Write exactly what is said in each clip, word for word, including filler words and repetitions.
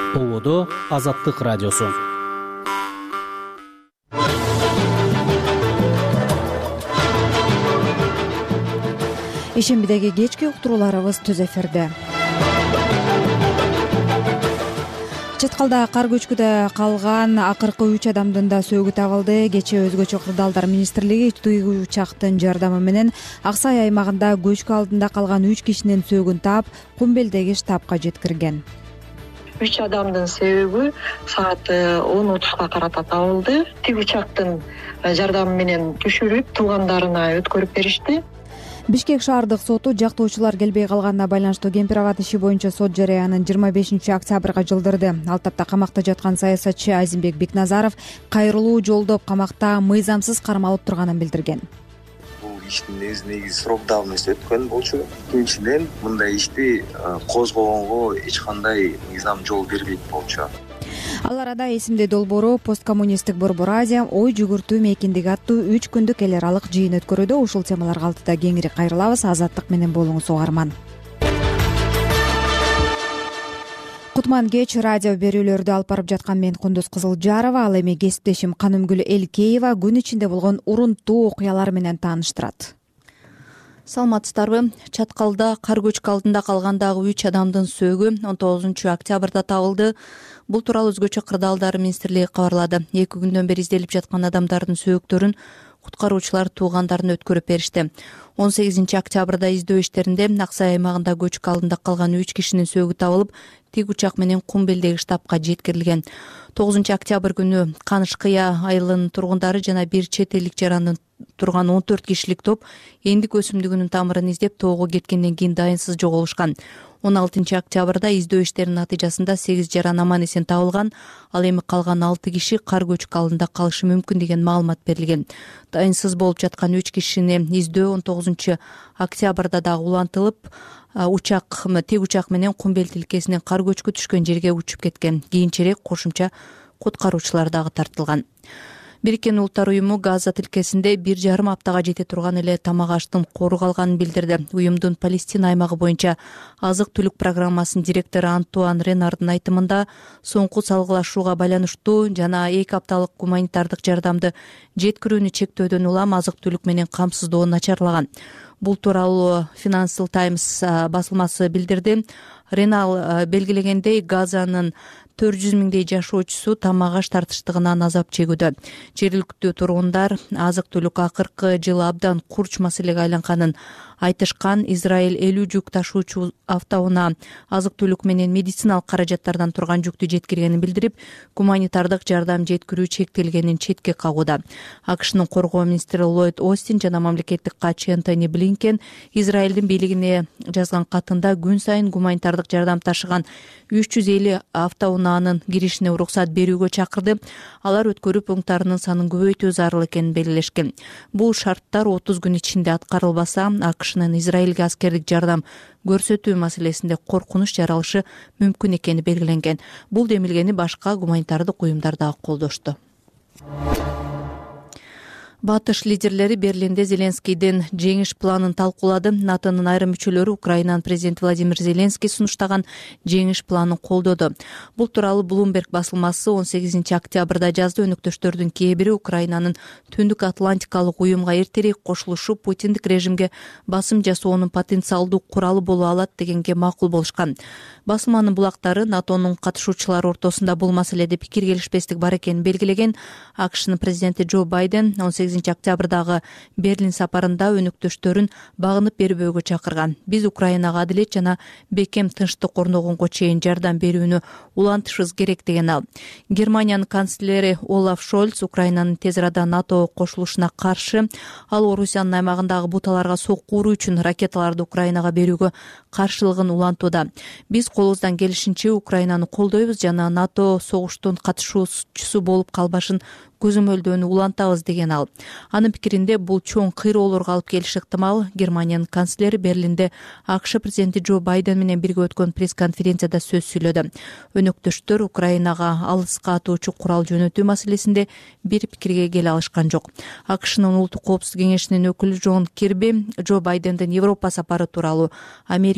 Ободо Азаттык радиосу. Ишембидеги кечки уктурууларыбыз түз эфирде. Чыткалда кар көчкүдө калган акыркы үч адамдын да сөөгү табылды. Кечээ Өзгөчө кырдаалдар министрлиги тыгуу учактын жардамы менен Ак Сай аймагында көчкү алдында калган үч кишинин сөөгүн таап, Кумбелдеги штабка жеткирген. Үч адамдын сөөгү саат он отузга карата табылды. Тиги учактын жардамы менен түшүрүп, туугандарына өткөрүп беришти. Бишкек шаардык соту жактоочулар келбей калганына байланыштуу Кемпир-Абад иши боюнча сот жарыянын жыйырма бешинчи октябрга жылдырды. Ал тапта камакта жаткан саясатчы Азимбек Бекназаров кайрылуу жолдоп камакта мыйзамсыз кармалып турганын билдирген. Бул иштин негизи срок давности өткөн болчу. Экинчиден, мындай ишти козгогонго эч кандай мыйзам жол бербейт болчу. Ал арада эсимде долбоору посткоммунисттик Борбор Азия ой жүгүртүү мейкиндиги аттуу үч күндүк эл аралык жыйын өткөрүүдө. Ушул темаларга алтыда кеңири кайрылабыз. Азаттык менен болуңуз угарман. Кутман кеч радио берүүлөрдү алып барып жаткан мен Кундуз Кызылжарова, ал эми кесиптешим Канымгүл Элкеева күн ичинде болгон урунттуу окуялар менен тааныштырат. Саламатсыздарбы? Чаткалда кар көчкү алдында калгандагы үч адамдын сөөгү он тогузунчу октябрда табылды. Бул тууралуу Өзгөчө кырдаалдар министрлиги кабарлады. Эки күндөн бери изделип жаткан адамдардын сөөгүттөрүн куткаруучулар туугандарына өткөрүп беришти. он сегизинчи октябрда издөө иштеринде Ак Сай аймагында көчкү алдында калган үч кишинин сөөгү табылып, тиг учак менен Кумбелдеги штабка жеткирилген. тогузунчу октябрь күнү Каныш-Кыя айылынын тургундары жана бир чет элдик жарандын турган он төрт кишилик топ эндик өсүмдүгүнүн тамырын издеп тоого кеткенден кийин дайынсыз жоголушкан. он алтынчы октябрда издөө иштеринин натыйжасында сегиз жаран аман эсен табылган. Ал эми калган алты киши кар көчкү алдында калышы мүмкүн деген маалымат берилген. Дайынсыз болуп жаткан үч кишини издөө он тогузунчу октябрда дагы улантылып, учак тиг учак менен Кумбел тилкесинен кар көчкү түшкөн жерге учуп кеткен. Кийинчерээк кошумча куткаруучулар дагы тартылган. Бириккен Улуттар уюму Газа тилкесинде бир жарым аптага жете турган эле тамак аштын кору калганын билдирди. Уюмдун Палестина аймагы боюнча азык-түлүк программасынын директору Антуан Ренардын айтымында, соңку салгылашууга байланыштуу жана эки апталык гуманитардык жардамды жеткирүүнү чектөөдөн улам азык-түлүк менен камсыздоо начарлаган. Бул тууралуу Financial Times басылмасы билдирди. Ренал белгилегендей, Газанын төрт жүз миңдей жашоочусу тамак аш тартыштыгынан азап чегүүдө. Жергиликтүү тургундар азык-түлүк акыркы жылы абдан курч маселеге айланганын айтышкан. Израиль элүү жүк ташуучу автоунаа азык-түлүк менен медициналык каражаттардан турган жүктү жеткиргенин билдирип, гуманитардык жардам жеткирүү чектелгенин четке кагууда. АКШнын коргоо министри Ллойд Остин жана мамлекеттик катчы Энтони Блинкен Израилдин бийлигине жазган катында күн сайын гуманитардык жардам ташыган үч жүз элүү автоунаанын киришине уруксат берүүгө чакырды. Алар өткөрүп уңтарынын санын көбөйтүү зарыл экенин белгилешкен. Бул шарттар отуз күн ичинде аткарылбаса, АКШнын Израилге аскердик жардам көрсөтүү маселесинде коркунуч жаралышы мүмкүн экени белгиленген. Бул демилгени башка гуманитардык уюмдар дагы колдошту. Батыш лидерлери Берлинде Зеленскийдин жеңиш планын талкуулады. НАТОнун айрым мүчөлөрү Украинанын президенти Владимир Зеленский сунуштаган жеңиш планын колдоду. Бул тууралуу Bloomberg басылмасы он сегизинчи октябрда жазды. Өнөктөштөрдүн кээ бири Украинанын Түндүк Атлантикалык уюмга эртерээк кошулушу Путиндик режимге басым жасоонун потенциалдуу куралы боло алат дегенге макул болушкан. Басылманын булактары НАТОнун катышуучулары ортосунда бул маселеде пикир келишпестик бар экенин белгилеген. АКШнын президенти Джо Байден он сегизинчи октябрдагы Берлин сапарында өнөктөштөрүн багынып бербөөгө чакырган. Биз Украинага адилет жана бекем тынчтык орногонго чейин жардам берүүнү улантышыбыз керек деген ал. Германиянын канцлери Олаф Шольц Украинанын тез арада НАТОго кошулушуна каршы. Ал Орусиянын аймагындагы буталарга сокку уруу үчүн ракеталарды Украинага берүүгө каршылыгын улантууда. Биз колубуздан келишинче Украинаны колдойбуз жана НАТО согуштун катышуучусу болуп калбашын көзөмөлдөөнү улантабыз деген ал. Анын пикиринде бул чоң кыйроолорго алып келиши ыктымал. Германиянын канцлери Берлинде АКШ президенти Джо Байден менен бирге өткөн пресс-конференцияда сөз сүйлөдү. Өнөктөштөр Украинага алыска атуучу курал жөнөтүү маселесинде бир пикирге келе алышкан жок. АКШнын улуттук коопсуздук кеңешинин өкүлү Джон Кирби Джо Байдендин Европа сапары тууралуу Америка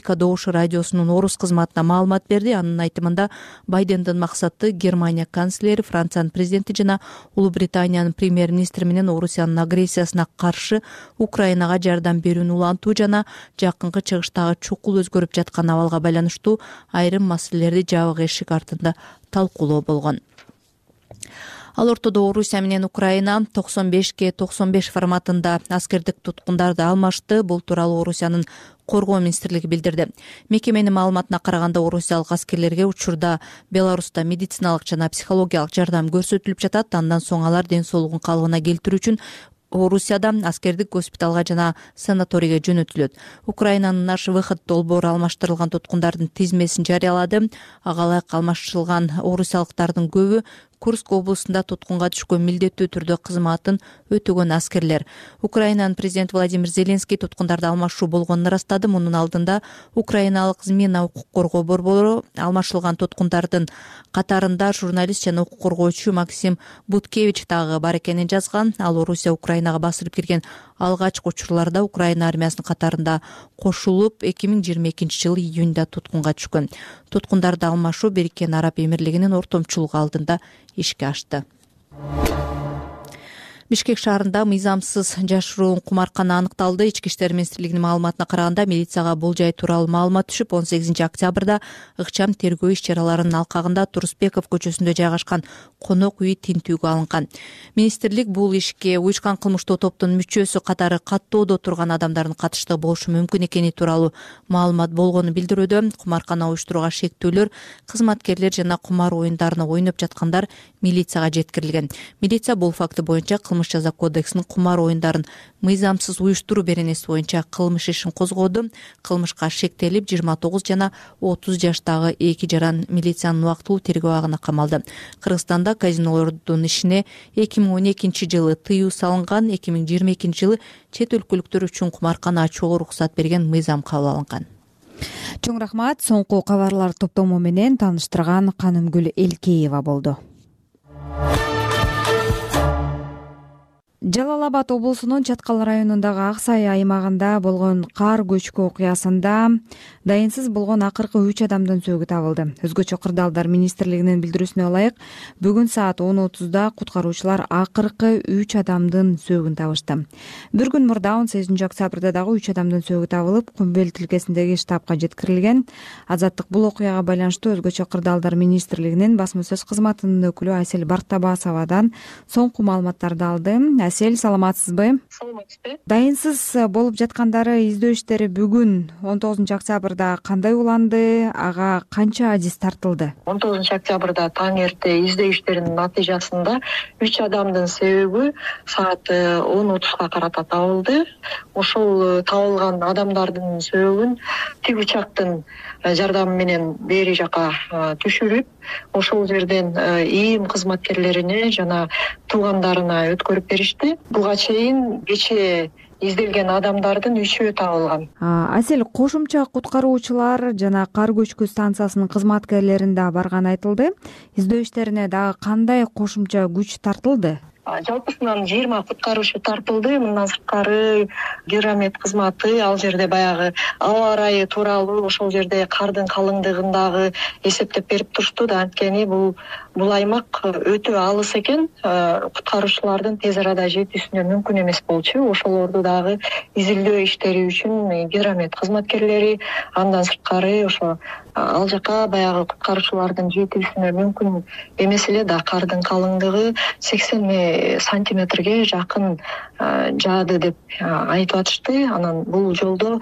Америка добуш радиосунун орус кызматына маалымат берди. Анын айтымында Байдендин максаты Германия канцлери, Франциянын президенти жана Улуу Британиянын премьер-министри менен Орусиянын агрессиясына каршы Украинага жардам берүүнү улантуу жана жакынкы чыгыштагы чукул өзгөрүп жаткан абалга байланыштуу айрым маселелерди жабык эшик артында талкуулоо болгон. Ал ортодо Орусия менен Украина токсон бешке токсон беш форматында аскердик туткундарды алмашты. Бул тууралуу Орусиянын коргоо министрлиги билдирди. Мекеменин маалыматына караганда орусиялык аскерлерге учурда Беларуста медициналык жана психологиялык жардам көрсөтүлүп жатат. Андан соң алар ден соолугун калыбына келтирүү үчүн Орусияда аскердик госпиталга жана санаторийге жөнөтүлөт. Украинанын наш выход долбоору алмаштырылган туткундардын тизмесин жарыялады. Ага ылайык алмаштырылган орусиялыктардын көбү Курск облусунда туткунга түшкөн милдеттүү түрдө кызматын өтөгөн аскерлер. Украинанын президенти Владимир Зеленский туткундарды алмашуу болгонун ырастады. Мунун алдында украиналык Змина укук коргоо борбору алмашылган туткундардын катарында журналист жана укук коргоочу Максим Буткевич дагы бар экенин жазган. Ал Орусия Украинага басылып кирген алгачкы учурларда Украина армиясынын катарында кошулуп эки миң жыйырма экинчи жылы июнда туткунга түшкөн. Туткундарды алмашуу Бириккен Араб Эмирлигинин ортомчулугу алдында ишке ашты. Бишкек шаарында мыйзамсыз жашыруун кумаркана аныкталды. Ички иштер министрлигинин маалыматына караганда милицияга бул жай тууралуу маалымат түшүп, он сегизинчи октябрда ыкчам тергөө иш-чараларынын алкагында Турусбеков көчөсүндө жайгашкан конок үй тинтүүгө алынган. Министрлик бул ишке уюшкан кылмыштуу топтун мүчөсү катары каттоодо турган адамдардын катыштыгы болушу мүмкүн экени тууралуу маалымат болгонун билдирүүдө. Кумаркана уюштурууга шектүүлөр, кызматкерлер жана кумар оюндарына ойноп жаткандар милицияга жеткирилген. Милиция бул факты боюнча кылмыш жаза кодексинин кумар оюндарын мыйзамсыз уюштуруу беренеси боюнча кылмыш ишин козгоду. Кылмышка шектелип жыйырма тогуз жана отуз жаштагы эки жаран милициянын убактылуу тергөө абагына камалды. Кыргызстанда казинолордун ишине эки миң он экинчи жылы тыюу салынган. эки миң жыйырма экинчи жылы чет өлкөлүктөр үчүн кумаркана ачууга уруксат берген мыйзам кабыл алынган. Чоң рахмат. Соңку кабарлар топтому менен тааныштырган Канымгүл Элкеева болду. Жалал Абад облусунун Чаткал районундагы Ак Сай аймагында болгон кар көчкү окуясында дайынсыз болгон акыркы үч адамдын сөөгү табылды. Өзгөчө кырдаалдар министрлигинин билдирүүсүнө ылайык, бүгүн саат он отузда куткаруучулар акыркы үч адамдын сөөгүн табышты. Бир күн мурда он сегизинчи октябрда дагы үч адамдын сөөгү табылып, Кумбел тилкесиндеги штабка жеткирилген. Азаттык бул окуяга байланыштуу өзгөчө кырдаалдар министрлигинин басма сөз кызматынын өкүлү Айсел Бартабасовадан соңку маалыматтарды алды. Айсел, саламатсызбы? Саламатсызбы. Дайынсыз болуп жаткандары издөө иштери бүгүн он тогузунчу октябрда кандай уланды? Ага канча адис тартылды? он тогузунчу октябрда таң эрте издөө иштеринин натыйжасында үч адамдын сөөгү саат он отузга карата табылды. Ошол табылган адамдардын сөөгүн тик учактын жардамы менен бери жака түшүрүп, ошол жерден ийим кызматкерлерине жана туугандарына өткөрүп беришти. Буга чейин кечээ изделген адамдардын үчөө табылган. Айсел, кошумча куткаруучулар жана кар көчкү станциясынын кызматкерлерин да барганы айтылды. Издөө иштерине дагы кандай кошумча күч тартылды? Жалпысынан жыйырма куткаруучу тартылды. Мындан сырткары гидромет кызматы ал жерде баягы аба ырайы тууралуу ошол жерде кардын калыңдыгындагы эсептеп берип турушту да. Анткени бул бул аймак өтө алыс экен. Куткаруучулардын тез арада жетүүсүнө мүмкүн эмес болчу. Ошолорду дагы изилдөө иштери үчүн гидромет кызматкерлери, андан сырткары ошо ал жака баягы куткаруучулардын жетүүсүнө мүмкүн эмес эле да. Кардын калыңдыгы сексен сантиметрге жакын жаады деп айтып атышты. Анан бул жолдо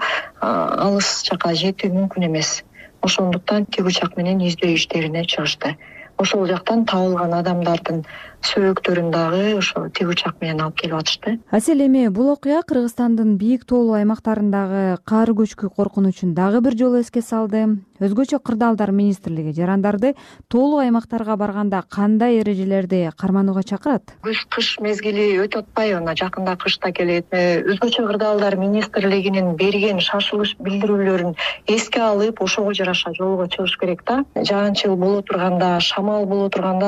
алыс жака жетүү мүмкүн эмес. Ошондуктан тик учак менен издөө иштерине чыгышты. Ошол жактан табылган адамдардын сөөгүктөрүн дагы ошо тик учак менен алып келип атышты. Айсел, эми бул окуя Кыргызстандын бийик тоолуу аймактарындагы кар көчкү коркунучун дагы бир жолу эске салды. Өзгөчө кырдаалдар министрлиги жарандарды тоолуу аймактарга барганда кандай эрежелерди карманууга чакырат? Күз кыш мезгили өтүп атпайбы? Мына жакында кыш да келет. Өзгөчө кырдаалдар министрлигинин берген шашылыш билдирүүлөрүн эске алып, ошого жараша жолго чыгыш керек да. Жаанчыл боло турганда, шамал боло турганда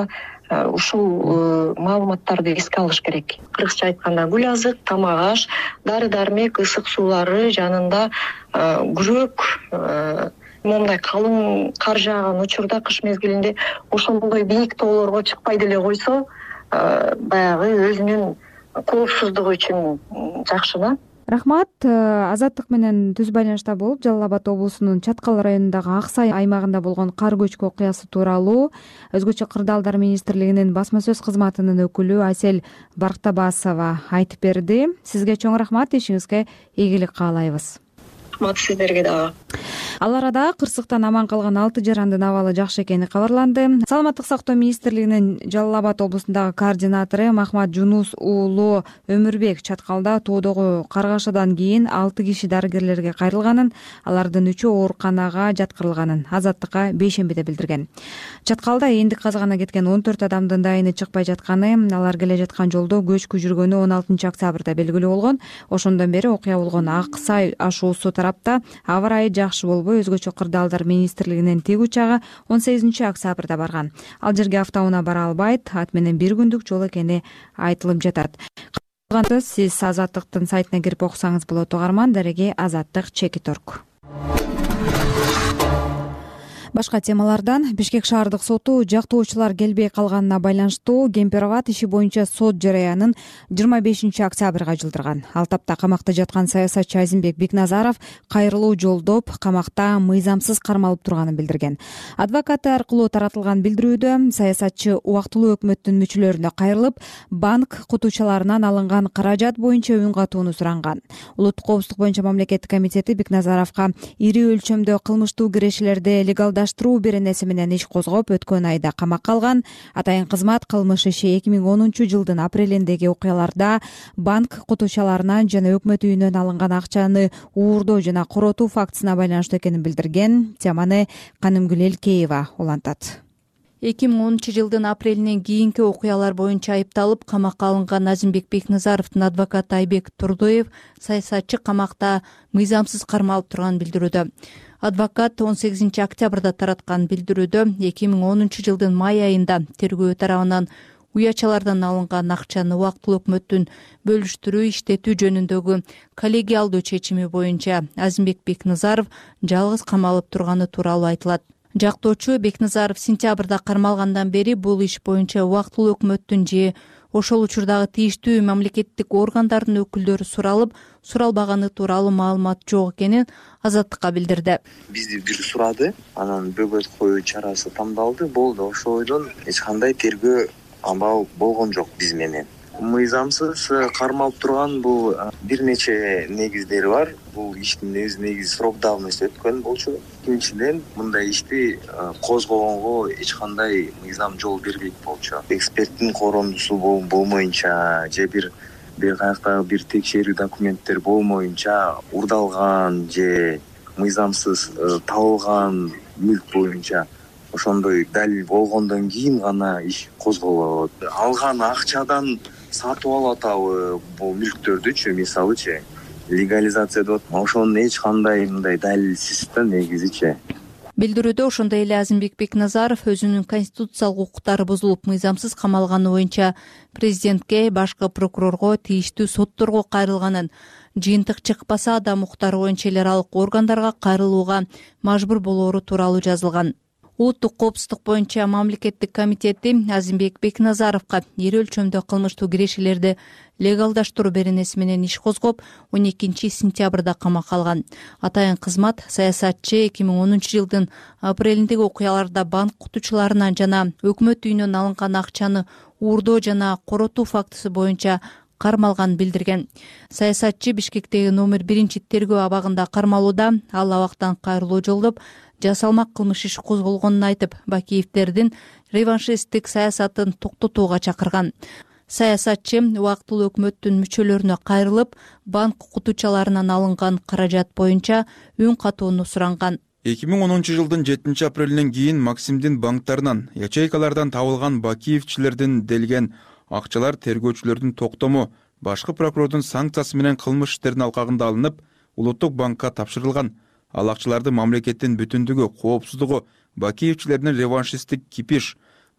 ушул маалыматтарды эске алыш керек. Кыргызча айтканда гүл азык, тамак аш, дары дармек, ысык суулары жанында күрөк, мондай калың кар жааган учурда кыш мезгилинде ошондой бийик тоолорго чыкпай деле койсо баягы өзүнүн коопсуздугу үчүн жакшы да. Рахмат. Азаттык менен түз байланышта болуп, Жалал Абад облусунун Чаткал районундагы Ак Сай аймагында болгон кар көчкү окуясы тууралуу Өзгөчө кырдаалдар министрлигинин басма сөз кызматынын өкүлү Асель Барктабасова айтып берди. Сизге чоң рахмат, ишиңизге ийгилик каалайбыз. Рахмат сиздерге дагы. Ал арада кырсыктан аман калган алты жарандын абалы жакшы экени кабарланды. Саламаттык сактоо министрлигинин Жалал Абад облусундагы координатору Махмат Жунус уулу Өмүрбек Чаткалда тоодогу каргашадан кийин алты киши дарыгерлерге кайрылганын, алардын үчөө ооруканага жаткырылганын Азаттыкка бейшембиде билдирген. Чаткалда эндик казгана кеткен он төрт адамдын дайыны чыкпай жатканы, алар келе жаткан жолдо көчкү жүргөнү он алтынчы октябрда белгилүү болгон. Ошондон бери окуя болгон Ак Сай ашуусу тарапта аба ырайы жакшы болбой, Өзгөчө кырдаалдар министрлигинин тик учагы он сегизинчи октябрда барган. Ал жерге автоунаа бара албайт, ат менен бир күндүк жол экени айтылып жатат. Сиз Азаттыктын сайтына кирип окусаңыз болот. Угарман дареги Азаттык чекит точка орг. Башка темалардан Бишкек шаардык соту жактоочулар келбей калганына байланыштуу Кемпироват иши боюнча сот жараянын жыйырма бешинчи октябрга жылдырган. Ал тапта камакта жаткан саясатчы Азимбек Бекназаров кайрылуу жолдоп, камакта мыйзамсыз кармалып турганын билдирген. Адвокаты аркылуу таратылган билдирүүдө саясатчы убактылуу өкмөттүн мүчөлөрүнө кайрылып, банк кутуучаларынан алынган каражат боюнча үн катууну суранган. Улуттук коопсуздук боюнча мамлекеттик комитети Бекназаровго ири өлчөмдө кылмыштуу кирешелерди легалдаа беренеси менен иш козгоп, өткөн айда камакка алган. Атайын кызмат кылмыш иши эки миң онунчу жылдын апрелиндеги окуяларда банк кутуучаларынан жана өкмөт үйүнөн алынган акчаны уурдоо жана коротуу фактысына байланыштуу экенин билдирген. Теманы Канымгүл Элкеева улантат. эки миң онунчу жылдын апрелинен кийинки окуялар боюнча айыпталып камакка алынган Азимбек Бекназаровдун адвокаты Айбек Турдоев саясатчы камакта мыйзамсыз кармалып турганын билдирүүдө. Адвокат он сегизинчи октябрда тараткан билдирүүдө эки миң онунчу жылдын май айында тергөө тарабынан уячалардан алынган акчаны убактылуу өкмөттүн бөлүштүрүү, иштетүү жөнүндөгү коллегиалдуу чечими боюнча Азимбек Бекназаров жалгыз камалып турганы тууралуу айтылат. Жактоочу Бекназаров сентябрда кармалгандан бери бул иш боюнча убактылуу өкмөттүн же ошол учурдагы тийиштүү мамлекеттик органдардын өкүлдөрү суралып, суралбаганы тууралуу маалымат жок экенин Азаттыкка билдирди. Бизди бир сурады, анан бөгөт коюу чарасы тандалды, болду. Ошойдон эч кандай тергөө амал болгон жок биз менен. Мыйзамсыз кармалып турган бул бир нече негиздери бар. Бул иштин өз негизи срок давности өткөн болчу. Экинчиден, мындай ишти козгогонго эч кандай мыйзам жол бербейт болчу. Эксперттин корондусу болмоюнча же бир бир каяктагы бир текшерүү документтер болмоюнча урдалган же мыйзамсыз табылган мүлк боюнча ошондой далил болгондон кийин гана иш козголот. Алган акчадан сатып алып атабы бул мүлктөрдүчү, мисалычы легализация деп атат. Ошонун эч кандай мындай далилсиз да негизичи. Билдирүүдө ошондой эле Азимбек Бекназаров өзүнүн конституциялык укуктары бузулуп мыйзамсыз камалганы боюнча президентке, башкы прокурорго, тийиштүү сотторго кайрылганын, жыйынтык чыкпаса да укуктары боюнча эл аралык органдарга кайрылууга мажбур болоору тууралуу жазылган. Улуттук коопсуздук боюнча мамлекеттик комитети Азимбек Бекназаровго ири өлчөмдө кылмыштуу кирешелерди легалдаштыруу беренеси менен иш козгоп, он экинчи сентябрда камакка алган. Атайын кызмат саясатчы эки миң онунчу жылдын апрелиндеги окуяларда банк кутуучуларынан жана өкмөт үйүнөн алынган акчаны уурдоо жана коротуу фактысы боюнча кармалганын билдирген. Саясатчы Бишкектеги номер биринчи тергөө абагында кармалууда, ал абактан кайрылуу жолдоп, жасалмак кылмыш иш козголгонун айтып, Бакиевдердин реваншисттик саясатын токтотууга чакырган. Саясатчы убактылуу өкмөттүн мүчөлөрүнө кайрылып, банк кутуучаларынан алынган каражат боюнча үн катууну суранган. эки миң онунчу жылдын жетинчи апрелинен кийин Максимдин банктарынан, ячейкалардан табылган Бакиевчилердин делген акчалар тергөөчүлөрдүн токтому, башкы прокурордун санкциясы менен кылмыш иштердин алкагында алынып, улуттук банкка тапшырылган. Ал акчаларды мамлекеттин бүтүндүгү, коопсуздугу, Бакиевчилердин реваншисттик кипиш,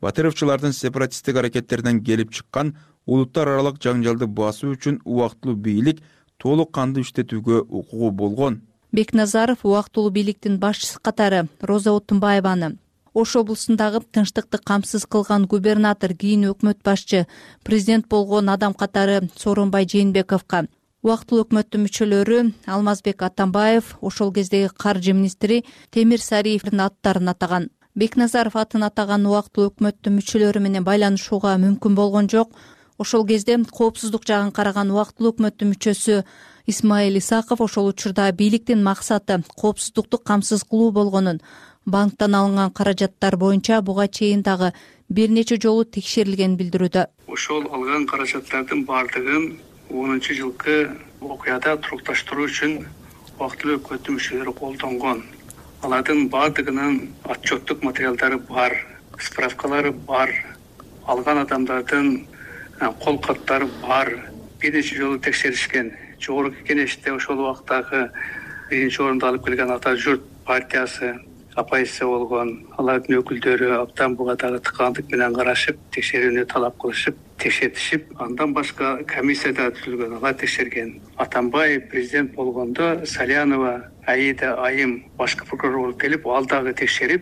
батыровчулардын сепаратисттик аракеттеринен келип чыккан улуттар аралык жаңжалды басуу үчүн убактылуу бийлик толук кандуу иштетүүгө укугу болгон. Бекназаров убактылуу бийликтин башчысы катары Роза Отунбаеваны, Ош облусундагы тынчтыкты камсыз кылган губернатор, кийин өкмөт башчы, президент болгон адам катары Сооронбай Жээнбековго, убактылуу өкмөттүн мүчөлөрү Алмазбек Атамбаев, ошол кездеги каржы министри Темир Сариевдин аттарын атаган. Бекназаров атын атаган убактылуу өкмөттүн мүчөлөрү менен байланышууга мүмкүн болгон жок. Ошол кезде коопсуздук жагын караган убактылуу өкмөттүн мүчөсү Исмаил Исаков ошол учурда бийликтин максаты коопсуздукту камсыз кылуу болгонун, банктан алынган каражаттар боюнча буга чейин дагы бир нече жолу текшерилгенин билдирүүдө. Ошол алган каражаттардын бардыгын онунчу жылкы окуяда турукташтыруу үчүн убактылуу өкмөттүн мүчөлөрү колдонгон. Алардын бардыгынын отчеттук материалдары бар, справкалары бар, алган адамдардын кол каттары бар, бир нече жолу текшеришкен. Жогорку кеңеште ошол убактагы биринчи орунду алып келген Ата журт партиясы оппозиция болгон, алардын өкүлдөрү абдан буга дагы тыкандык менен карашып, текшерүүнү талап кылышып, текшертишип, андан башка комиссия да түзүлгөн, алар текшерген. Атамбаев президент болгондо Салянова, Аида Айым башкы прокурор болуп келип, ал дагы текшерип,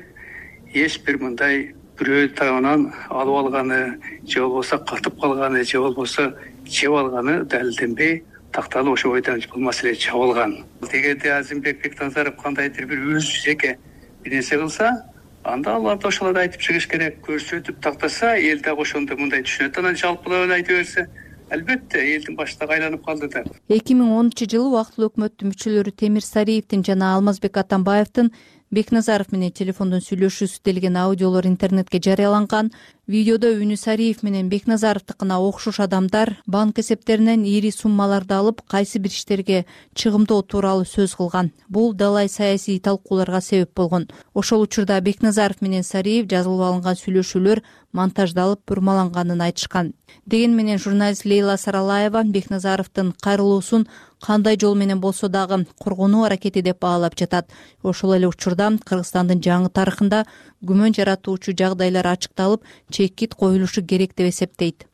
эч бир мындай бирөө тарабынан алып алганы, же болбосо катып калганы, же болбосо жеп алганы далилденбей, такталып ошол бойдон бул маселе чабылган. Эгерде Азимбек Бекназаров кандайдыр бир өз жеке бир нерсе кылса, анда аларды ошолорду айтып чыгыш керек, көрсөтүп тактаса, эл дагы ошондо мындай түшүнөт, анан жалпылап айта берсе, албетте элдин башы дагы айланып калды да. эки миң онунчу жылы убактылуу өкмөттүн мүчөлөрү Темир Сариевдин жана Алмазбек Атамбаевдин Бекназаров менен телефондон сүйлөшүүсү делген аудиолор интернетке жарыяланган. Видеодо үнү Сариев менен Бекназаровдукуна окшош адамдар банк эсептеринен ири суммаларды алып, кайсы бир иштерге чыгымдоо тууралуу сөз кылган. Бул далай саясий талкууларга себеп болгон. Ошол учурда Бекназаров менен Сариев жазылып алынган сүйлөшүүлөр монтаждалып, бурмаланганын айтышкан. Деген менен журналист Лейла Саралаева Бекназаровдун кайрылуусун кандай жол менен болсо дагы коргонуу аракети деп баалап жатат. Ошол эле учурда Кыргызстандын жаңы тарыхында күмөн жаратуучу жагдайлар ачыкталып, чекит коюлушу керек деп эсептейт.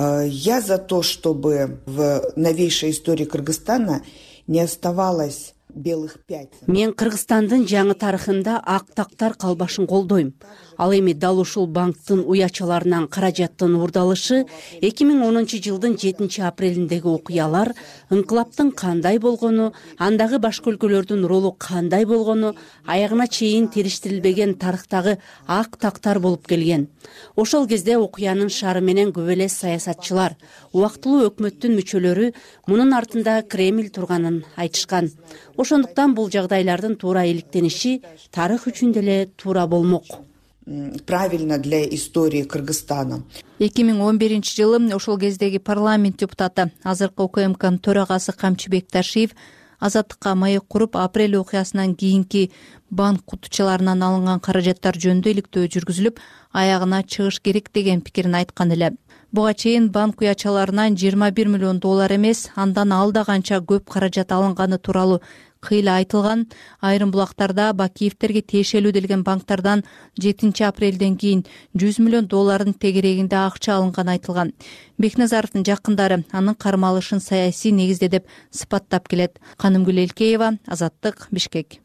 Я за то, чтобы в новейшей истории Кыргызстана не оставалось белых пятен. Мен Кыргызстандын жаңы тарыхында ак тактар калбашын колдойм. Ал эми дал ушул банктын уячаларынан каражаттын уурдалышы эки миң онунчу жылдын жетинчи апрелиндеги окуялар, ыңкылаптын кандай болгону, андагы башка өлкөлөрдүн ролу кандай болгону аягына чейин териштирилбеген тарыхтагы ак тактар болуп келген. Ошол кезде окуянын шары менен көп эле саясатчылар, убактылуу өкмөттүн мүчөлөрү мунун артында Кремль турганын айтышкан. Ошондуктан бул жагдайлардын туура иликтениши тарых үчүн деле туура болмок. Правильно для истории Кыргызстана. эки миң он биринчи жылы ошол кездеги парламент депутаты, азыркы УКМКнын төрагасы Камчыбек Ташиев Азаттыкка маек куруп, апрель окуясынан кийинки банк кутучаларынан алынган каражаттар жөнүндө иликтөө жүргүзүлүп, аягына чыгыш керек деген пикирин айткан эле. Буга чейин банк уячаларынан жыйырма бир миллион доллар эмес, андан алда канча көп каражат алынганы тууралуу кыйла айтылган. Айрым булактарда Бакиевтерге тиешелүү делген банктардан жетинчи апрелден кийин жүз миллион доллардын тегерегинде акча алынганы айтылган. Бекназаровдун жакындары анын кармалышын саясий негизде деп сыпаттап келет. Канымгүл Элкеева, Азаттык, Бишкек.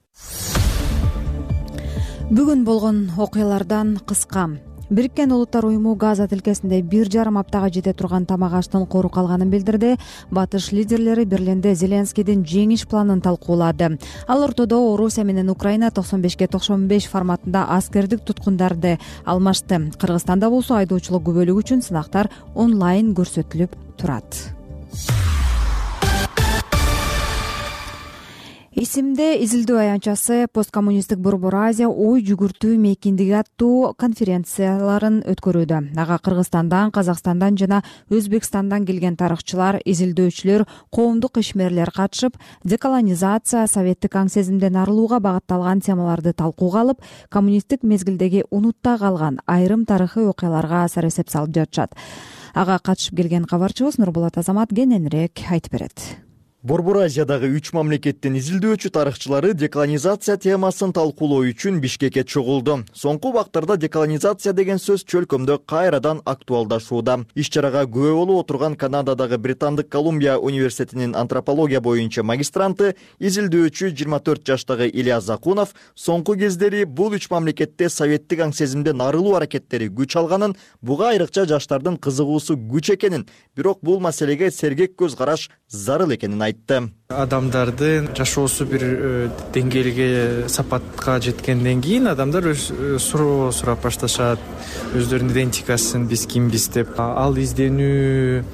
Бүгүн болгон окуялардан кыска. Бириккен Улуттар уюму Газа тилкесинде бир жарым аптага жете турган тамак аштын кору калганын билдирди. Батыш лидерлери Берлинде Зеленскийдин жеңиш планын талкуулады. Ал ортодо Орусия менен Украина токсон бешке токсон беш форматында аскердик туткундарды алмашты. Кыргызстанда болсо айдоочулук күбөлүк үчүн сынактар онлайн көрсөтүлүп турат. Исимде изилдөө аянтчасы посткоммунисттик Борбор Азия ой жүгүртүү мейкиндиги аттуу конференцияларын өткөрүүдө. Ага Кыргызстандан, Казакстандан жана Өзбекстандан келген тарыхчылар, изилдөөчүлөр, коомдук ишмерлер катышып, деколонизация, советтик аң сезимден арылууга багытталган темаларды талкууга алып, коммунисттик мезгилдеги унутта калган айрым тарыхый окуяларга асар эсеп салып жатышат. Ага катышып келген кабарчыбыз Нурболот Азамат кененирээк айтып берет. Борбор Азиядагы үч мамлекеттин изилдөөчү тарыхчылары деколонизация темасын талкуулоо үчүн Бишкекке чогулду. Соңку убактарда деколонизация деген сөз чөлкөмдө кайрадан актуалдашууда. Иш-чарага күбө болуп отурган Канададагы Британдык Колумбия университетинин антропология боюнча магистранты, изилдөөчү жыйырма төрт жаштагы Ильяс Закунов соңку кездери бул үч мамлекетте советтик аң сезимден арылуу аракеттери күч алганын, буга айрыкча жаштардын кызыгуусу күч экенин, бирок бул маселеге сергек көз караш зарыл экенин айтты. Адамдардын жашоосу бир деңгээлге, сапатка жеткенден кийин адамдар өз суроо сурап башташат, өздөрүнүн идентикасын, биз кимбиз деп. Ал изденүү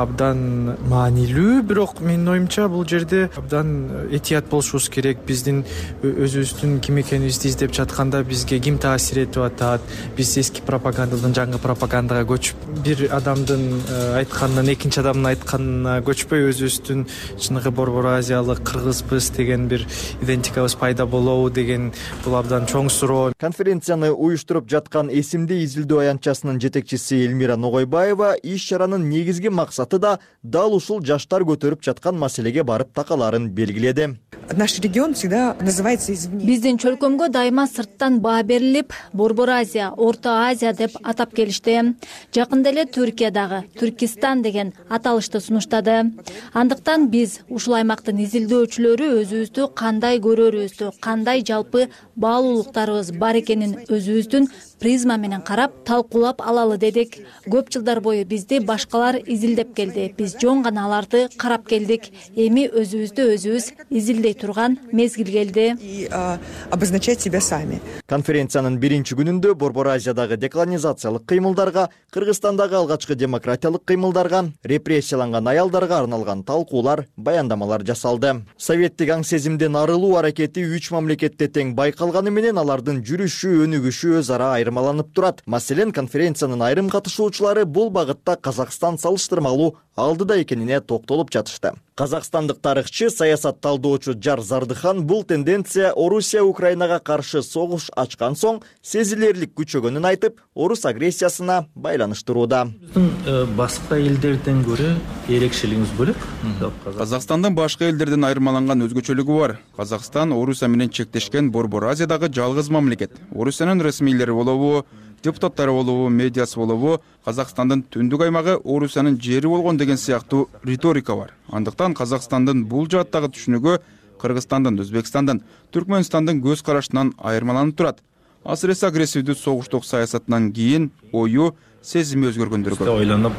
абдан маанилүү, бирок менин оюмча бул жерде абдан этият болушубуз керек. Биздин өзүбүздүн ким экенибизди издеп жатканда бизге ким таасир этип атат? Биз эски пропагандадан жаңы пропагандага көчүп, бир адамдын айтканынан экинчи адамдын айтканына көчпөй, өзүбүздүн чыныгы борбор азиялык, кыргызбыз деген бир идентикабыз пайда болобу деген бул абдан чоң суроо. Конференцияны уюштуруп жаткан Эсимде изилдөө аянтчасынын жетекчиси Элмира Ногойбаева иш-чаранын негизги максаты да дал ушул жаштар көтөрүп жаткан маселеге барып такаларын белгиледи. Наш регион всегда называется извне. Биздин чөлкөмгө дайыма сырттан баа берилип, Борбор Азия, Орто Азия деп атап келишти. Жакында эле Түркиядагы Түркистан деген аталышты сунуштады. Андыктан биз ушул аймактын изилдөөчүлөрү өзүбүздү кандай көрөрүбүздү, кандай жалпы баалуулуктарыбыз бар экенин өзүбүздүн призма менен карап, талкуулап алалы дедик. Көп жылдар бою бизди башкалар изилдеп келди. Биз жон гана аларды карап келдик. Эми өзүбүздү өзүбүз изилдей турган мезгил келди. И обозначать себя сами. Конференциянын биринчи күнүндө Борбор Азиядагы деколонизациялык кыймылдарга, Кыргызстандагы алгачкы демократиялык кыймылдарга, репрессияланган аялдарга арналган талкуулар, баяндамалар жасалды. Советтик аң сезимден арылуу аракети үч мамлекетте тең байкалганы менен алардын жүрүшү, өнүгүшү өз ара айырмаланып турат. Маселен, конференциянын айрым катышуучулары бул багытта Казакстан салыштырмалуу алдыда экенине токтолуп жатышты. Казакстандык тарыхчы, саясат талдоочу Жар Зардыхан бул тенденция Орусия Украинага каршы согуш ачкан соң сезилерлик күчөгөнүн айтып, орус агрессиясына байланыштырууда. Биздин башка элдерден көрө эрекшелигибиз бөлөк. Казакстандын башка элдерден айырмаланган өзгөчөлүгү бар. Казакстан Орусия менен чектешкен Борбор Азиядагы жалгыз мамлекет. Орусиянын расмийлери болобу, депутаттары болобу, медиасы болобу, Казакстандын түндүк аймагы Орусиянын жери болгон деген сыяктуу риторика бар. Андыктан Казакстандын бул жааттагы түшүнүгү Кыргызстандын, Өзбекстандын, Түркмөнстандын көз карашынан айырмаланып турат. Асыресе агрессивдүү согуштук саясатынан кийин ою, сезими өзгөргөндөр көп. Ойлонуп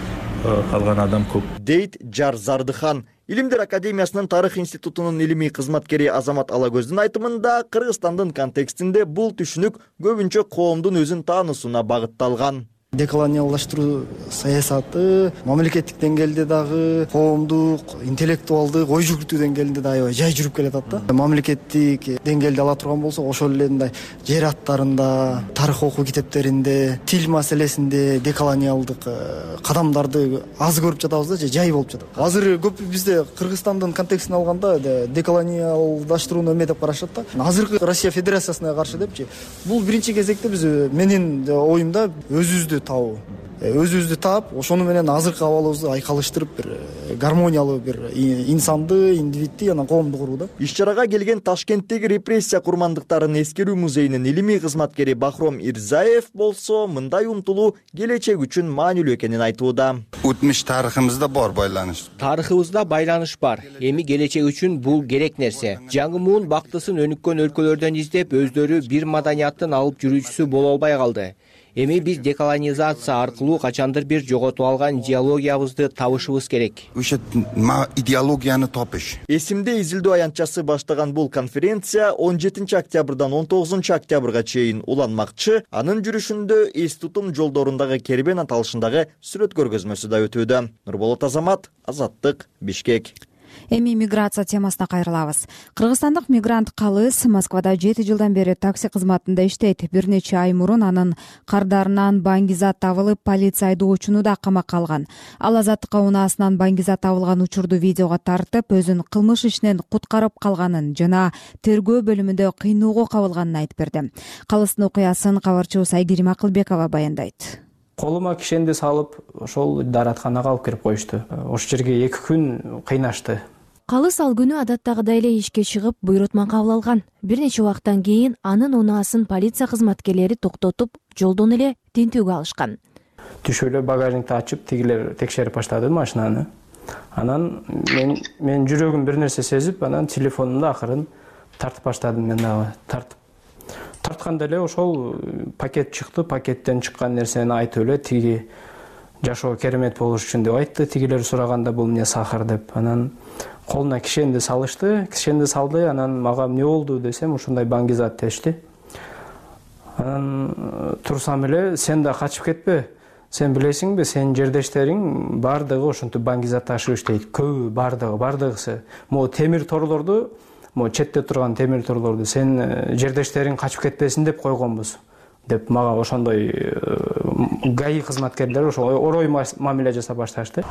калган адам көп. Дейт Жар Зардыхан. Илимдер академиясынын тарых институтунун илимий кызматкери Азамат Алагөздүн айтымында, Кыргызстандын контекстинде бул түшүнүк көбүнчө коомдун өзүн таануусуна багытталган. Деколониалдаштыруу саясаты мамлекеттик деңгээлде дагы, коомдук, интеллектуалдык, ой жүгүртүү деңгээлинде да аябай жай жүрүп келатат да. Мамлекеттик деңгээлде ала турган болсок, ошол эле мындай жер аттарында, тарых окуу китептеринде, тил маселесинде деколониалдык кадамдарды аз көрүп жатабыз да, же жай болуп жатат. Азыр көп бизде Кыргызстандын контекстин алганда деколониалдаштырууну эме деп карашат да. Азыркы Россия Федерациясына каршы депчи. Бул биринчи кезекте биз менин оюмда өзүбүздү табуу, өзүбүздү таап, ошону менен азыркы абалыбызды айкалыштырып, бир гармониялуу бир инсанды, индивидти жана коомду куруу да. Иш-чарага келген Ташкенттеги репрессия курмандыктарын эскерүү музейинин илимий кызматкери Бахром Ирзаев болсо, мындай умтулуу келечек үчүн маанилүү экенин айтууда. Өтмүш тарыхыбызда бар байланыш. Тарыхыбызда байланыш бар. Эми келечек үчүн бул керек нерсе. Жаңы муун бактысын өнүккөн өлкөлөрдөн издеп, өздөрү бир маданияттын алып жүрүүчүсү боло албай калды. Эми биз деколонизация аркылуу качандыр бир жоготуп алган идеологиябызды табышыбыз керек. Ошо идеологияны тапыш. Эсимде изилдөө аянтчасы баштаган бул конференция он жетинчи октябрдан он тогузунчу октябрга чейин уланмакчы. Анын жүрүшүндө эс тутум жолдорундагы кербен аталышындагы сүрөт көргөзмөсү да өтүүдө. Нурболот Азамат, Азаттык, Бишкек. Эми миграция темасына кайрылабыз. Кыргызстандык мигрант Калыс Москвада жети жылдан бери такси кызматында иштейт. Бир нече ай мурун анын кардарынан баңгизат табылып, полиция айдоочуну да камакка алган. Ал Азаттыкка унаасынан баңгизат табылган учурду видеого тартып, өзүн кылмыш ишинен куткарып калганын жана тергөө бөлүмүндө кыйноого кабылганын айтып берди. Калыстын окуясын кабарчыбыз Айгерим Акылбекова баяндайт. Колума кишенди салып, ошол дааратканага алып кирип коюшту. Ошол жерге эки күн кыйнашты. Калыс ал күнү адаттагыдай эле ишке чыгып буйрутма кабыл алган. Бир нече убакыттан кийин анын унаасын полиция кызматкерлери токтотуп, жолдон эле тинтүүгө алышкан. Түшүп эле багажникти ачып, тигилер текшерип баштады машинаны. Анан мен мен жүрөгүм бир нерсе сезип, анан телефонумду акырын тартып баштадым мен дагы. Тартып тартканда эле ошол пакет чыкты, пакеттен чыккан нерсени айтып эле тиги жашоо керемет болуш үчүн деп айтты. Тигилер сураганда бул эмне сахар деп. Анан колуна кишенди салышты, кишенди салды, анан мага эмне болду десем, ушундай баңгизат дешти. Анан турсам эле, сен да качып кетпе. Сен билесиңби, сенин жердештериң бардыгы ошентип баңгизат ташып иштейт. Көбү бардыгы, бардыгысы. Могу темир торлорду, могу четте турган темир торлорду сен жердештериң качып кетпесин деп койгонбуз деп мага ошондой ГАИ кызматкерлери ошо орой мамиле жасап башташты.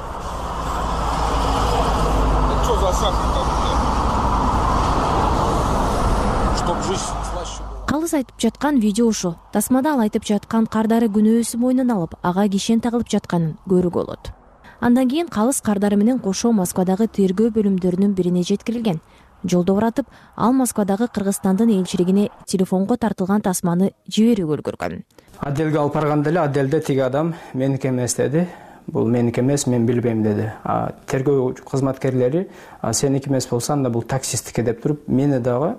Калыс айтып жаткан видео ушу. Тасмада ал айтып жаткан кардары күнөөсү мойнуна алып, ага кишен тагылып жатканын көрүүгө болот. Андан кийин Калыс кардары менен кошо Москвадагы тергөө бөлүмдөрүнүн бирине жеткирилген. Жолдо баратып, ал Москвадагы Кыргызстандын элчилигине телефонго тартылган тасманы жиберүүгө үлгүргөн. Отделге алып барганда эле отделде тиги адам меники эмес деди. Бул меники эмес, мен билбейм деди. А тергөө кызматкерлери сеники эмес болсо анда бул таксисттики деп туруп, мени дагы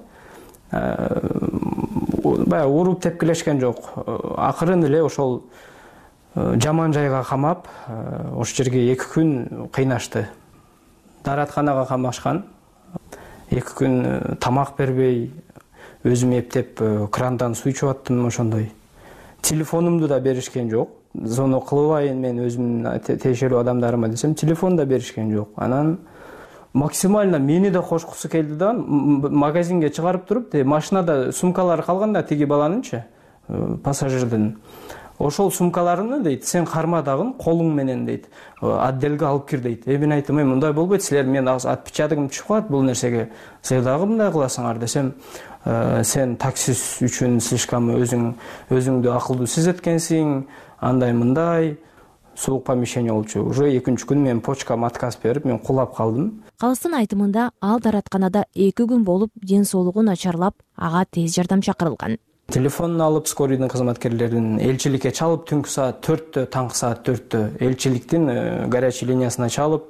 баягы уруп тепкилешкен жок. Акырын эле ошол жаман жайга камап, ошол жерге эки күн кыйнашты. Даратканага камашкан. эки күн тамак бербей, өзүм эптеп крандан суу ичип аттым ошондой. Телефонумду да беришкен жок. Зону кылбайын мен өзүмдүн тиешелүү адамдарыма десем, телефон да беришкен жок. Анан максимально мени да кошкусу келди да, магазинге чыгарып туруп, машинада сумкалары калганда тиги баланынчы, пассажирдин. Ошол сумкаларыны дейт, сен карма дагы колуң менен дейт, отделге алып кир дейт. Э мен айттым, мындай болбойт, силер мен отпечатогум түшүп калат бул нерсеге. Силер дагы мындай кыласыңар десем, сен таксист үчүн слишком өзүң өзүңдү акылдуу сезеткенсиң, андай мындай суук помещение болчу. Уже экинчи күн мен почкама отказ берип, мен кулап калдым. Калыстын айтымында ал даратканада эки күн болуп, ден соолугу начарлап, ага тез жардам чакырылган. Телефонун алып, скорыйдын кызматкерлерин элчиликке чалып, түнкү саат төрттө, таңкы саат төрттө элчиликтин горячий линиясына чалып,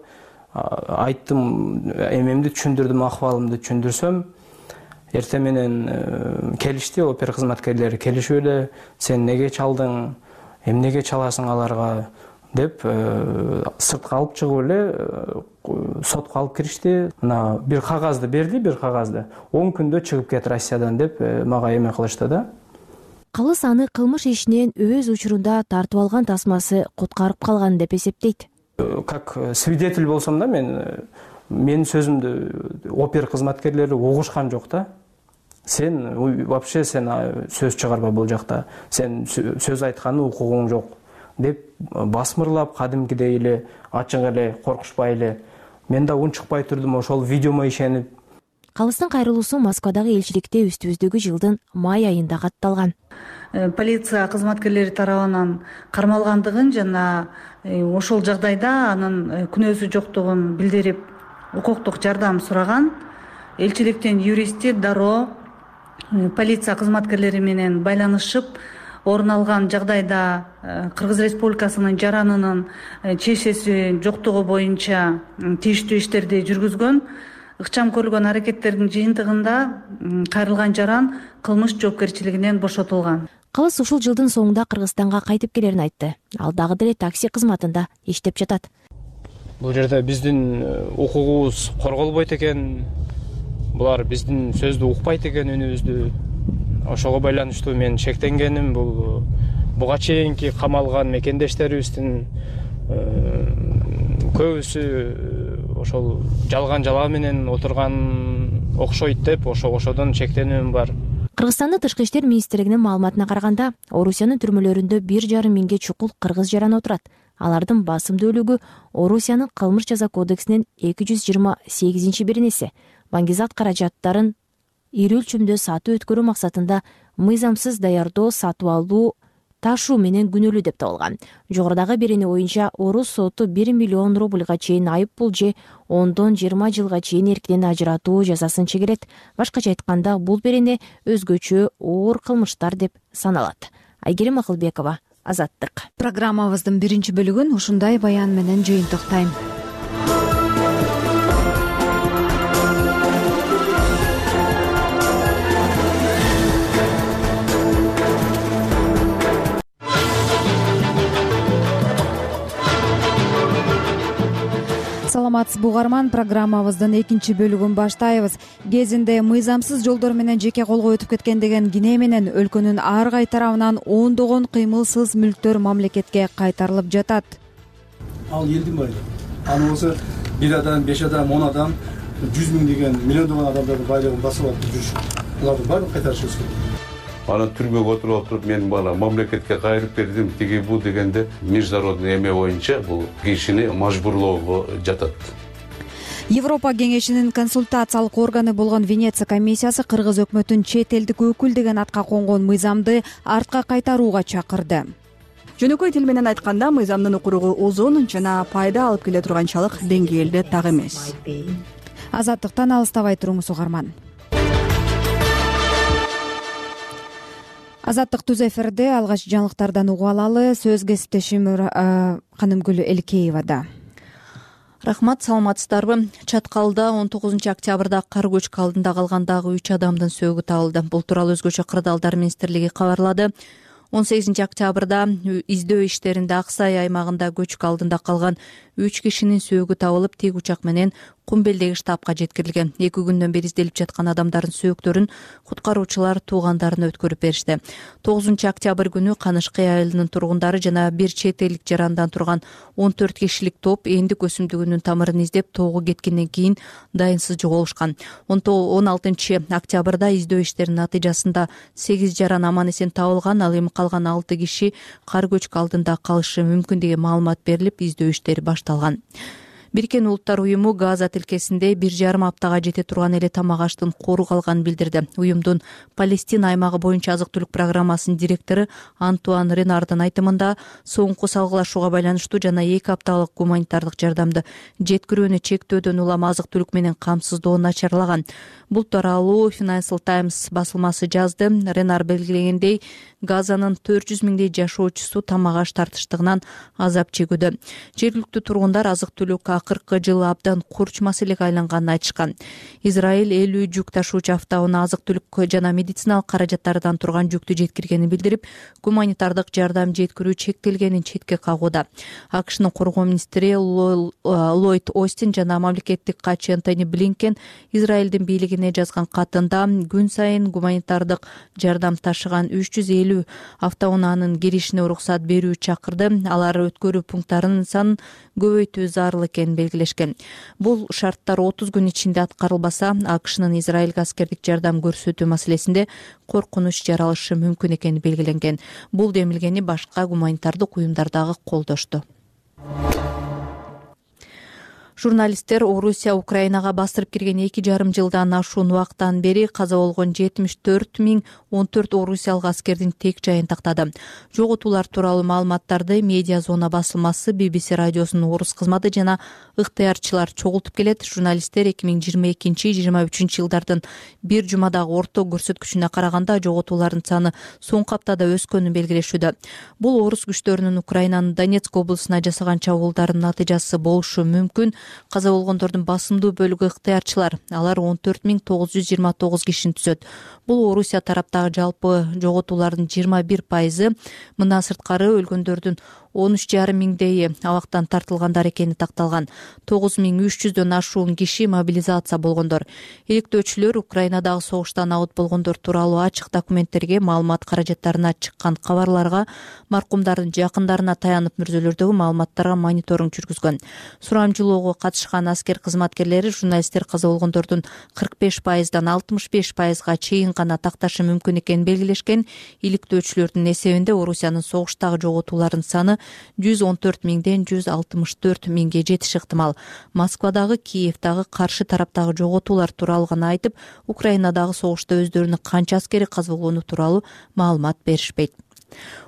айттым, эмемди түшүндүрдүм, акыбалымды түшүндүрсөм, эртең менен келишти, опер кызматкерлери келишип эле, сен неге чалдың, эмнеге чаласың аларга деп сыртка алып чыгып эле сотко алып киришти. Мына бир кагазды берди, бир кагазды. он күндө чыгып кет Россиядан деп мага эме кылышты да. Калыс аны кылмыш ишинен өз учурунда тартып алган тасмасы куткарып калган деп эсептейт. Как свидетель болсом да, мен менин сөзүмдү опер кызматкерлери угушкан жок да. Сен вообще сен сөз чыгарба бул жакта. Сен сөз айтканды укугуң жок деп басмырлап, кадимкидей эле ачык эле, коркушпай эле. Мен да унчукпай турдум, ошол видеомо ишенип. Калыстын кайрылуусу Москвадагы элчиликте үстүбүздөгү жылдын май айында катталган. Полиция кызматкерлери тарабынан кармалгандыгын жана ошол жагдайда анын күнөөсү жоктугун билдирип, укуктук жардам сураган. Элчиликтин юристи дароо полиция кызматкерлери менен байланышып, орун алган жагдайда Кыргыз Республикасынын жаранынын чечеси жоктугу боюнча тийиштүү иштерди жүргүзгөн. Ыкчам көрүлгөн аракеттердин жыйынтыгында кайрылган жаран кылмыш жоопкерчилигинен бошотулган. Калыс ушул жылдын соңунда Кыргызстанга кайтып келерин айтты. Ал дагы деле такси кызматында иштеп жатат. Бул жерде биздин укугубуз корголбойт экен, булар биздин сөздү укпайт экен, үнүбүздү. Ошого байланыштуу мен шектенгеним. Бул буга чейинки камалган мекендештерибиздин көбүсү ошол жалган жалаа менен отурган окшойт деп, ошо ошодон чектенүүм бар. Кыргызстандын тышкы иштер министрлигинин маалыматына караганда, Орусиянын түрмөлөрүндө бир жарым миңге чукул кыргыз жараны отурат. Алардын басымдуулугу Орусиянын кылмыш жаза кодексинин эки жүз жыйырма сегизинчи беренеси баңгизат каражаттарын ири өлчөмдө сатуу өткөрүү максатында мыйзамсыз даярдоо, сатып алуу, ташуу менен күнөөлүү деп табылган. Жогорудагы берене боюнча орус соту бир миллион рубльга чейин айып пул же ондон жыйырма жылга чейин эркинен ажыратуу жазасын чегерет. Башкача айтканда, бул берене өзгөчө оор кылмыштар деп саналат. Айгерим Акылбекова, Азаттык. Программабыздын биринчи бөлүгүн ушундай баян менен жыйынтыктайм. Саламатсызбы угарман, программабыздын экинчи бөлүгүн баштайбыз. Кезинде мыйзамсыз жолдор менен жеке колго өтүп кеткен деген кине менен өлкөнүн ар кай тарабынан ондогон кыймылсыз мүлктөр мамлекетке кайтарылып жатат. Ал элдин байлыгы. Аны болсо бир адам, беш адам, он адам, жүз миң деген миллиондогон адамдардын байлыгын басып алып жүрүшүп, буларды баарын кайтарышыбыз керек. Анан түрмөгө отуруп отуруп мен бала мамлекетке кайрып бердим, тиги бу дегенде международный эме боюнча бул кишини мажбурлоого жатат. Европа кеңешинин консультациялык органы болгон Венеция комиссиясы Кыргыз өкмөтүн чет элдик өкүл деген атка конгон мыйзамды артка кайтарууга чакырды. Жөнөкөй тил менен айтканда, мыйзамдын укуругу узун жана пайда алып келе турганчалык деңгээлде так эмес. Азаттыктан алыстабай туруңуз угарман. Азаттык түз эфирде, алгач жаңылыктардан угуп алалы. Сөз кесиптешим Канымгүл Элкеевада. Рахмат, саламатсыздарбы? Чаткалда он тогузунчу октябрда кар көчкү алдында калгандагы үч адамдын сөөгү табылды. Бул тууралуу өзгөчө кырдаалдар министрлиги кабарлады. он сегизинчи октябрда издөө иштеринде Ак Сай аймагында көчкү алдында калган үч кишинин сөөгү табылып, тик учак менен Кумбелдеги штабка жеткирилген. Эки күндөн бери изделип жаткан адамдардын сөөктөрүн куткаруучулар туугандарына өткөрүп беришти. тогузунчу октябрь күнү Канышкы айылынын тургундары жана бир чет элдик жарандан турган он төрт кишилик топ эндик өсүмдүгүнүн тамырын издеп тоого кеткенден кийин дайынсыз жоголушкан. он алтынчы октябрда издөө иштеринин натыйжасында сегиз жаран аман эсен табылган, ал эми калган алты киши кар көчкү алдында калышы мүмкүн деген маалымат берилип, издөө иштери башталган. Бириккен Улуттар уюму Газа тилкесинде бир жарым аптага жете турган эле тамак аштын кору калганын билдирди. Уюмдун Палестина аймагы боюнча азык-түлүк программасынын директору Антуан Ренардын айтымында, соңку салгылашууга байланыштуу жана эки апталык гуманитардык жардамды жеткирүүнү чектөөдөн улам азык-түлүк менен камсыздоо начарлаган. Бул тууралуу Financial Times басылмасы жазды. Ренар белгилегендей, Газанын төрт жүз миңдей жашоочусу тамак аш тартыштыгынан азап чегүүдө. Жергиликтүү тургундар азык-түлүк акыркы жылы абдан курч маселеге айланганын айтышкан. Израиль элүү жүк ташуучу автоунаа азык-түлүк жана медициналык каражаттардан турган жүктү жеткиргенин билдирип, гуманитардык жардам жеткирүү чектелгенин четке кагууда. АКШнын коргоо министри Ллойд Остин жана мамлекеттик катчы Энтони Блинкен Израилдин бийлигине жазган катында күн сайын гуманитардык жардам ташыган үч жүз элүү автоунаанын киришине уруксат берүү чакырды. Алар өткөрүү пункттарынын санын көбөйтүү зарыл экенин белгилешкен. Бул шарттар отуз күн ичинде аткарылбаса, АКШнын Израилге аскердик жардам көрсөтүү маселесинде коркунуч жаралышы мүмкүн экени белгиленген. Бул демилгени башка гуманитардык уюмдар дагы колдошту. Журналисттер Орусия Украинага бастырып кирген эки жарым жылдан ашуун убакыттан бери каза болгон жетимиш төрт миң он төрт орусиялык аскердин тек жайын тактады. Жоготуулар тууралуу маалыматтарды Медиа Зона басылмасы, би би си радиосунун орус кызматы жана ыктыярчылар чогултуп келет. Журналисттер эки миң жыйырма экинчи жыйырма үчүнчү жылдардын бир жумадагы орто көрсөткүчүнө караганда жоготуулардын саны соңку аптада өскөнүн белгилешүүдө. Бул орус күчтөрүнүн Украинанын Донецк облусуна жасаган чабуулдарынын натыйжасы болушу мүмкүн. Каза болгондордун басымдуу бөлүгү ыктыярчылар. Алар он төрт миң тогуз жүз жыйырма тогуз кишини түзөт. Бул Орусия тараптагы жалпы жоготуулардын жыйырма бир пайызы. Мындан сырткары өлгөндөрдүн он үч жарым миңдейи абактан тартылгандар экени такталган. тогуз миң үч жүздөн ашуун киши мобилизация болгондор. Иликтөөчүлөр Украинадагы согуштан абут болгондор тууралуу ачык документтерге, маалымат каражаттарына чыккан кабарларга, маркумдардын жакындарына таянып мүрзөлөрдөгү маалыматтарга мониторинг жүргүзгөн. Сурамжылоого катышкан аскер кызматкерлери журналисттер каза болгондордун кырк беш пайыздан алтымыш беш пайызга чейин гана такташы мүмкүн экенин белгилешкен. Иликтөөчүлөрдүн эсебинде Орусиянын согуштагы жоготууларынын саны жүз он төрт миңден жүз алтымыш төрт миңге жетиши ыктымал. Москвадагы, Киевдагы каршы тараптагы жоготуулар тууралуу гана айтып, Украинадагы согушта өздөрүнүн канча аскери каза болгону тууралуу маалымат беришпейт.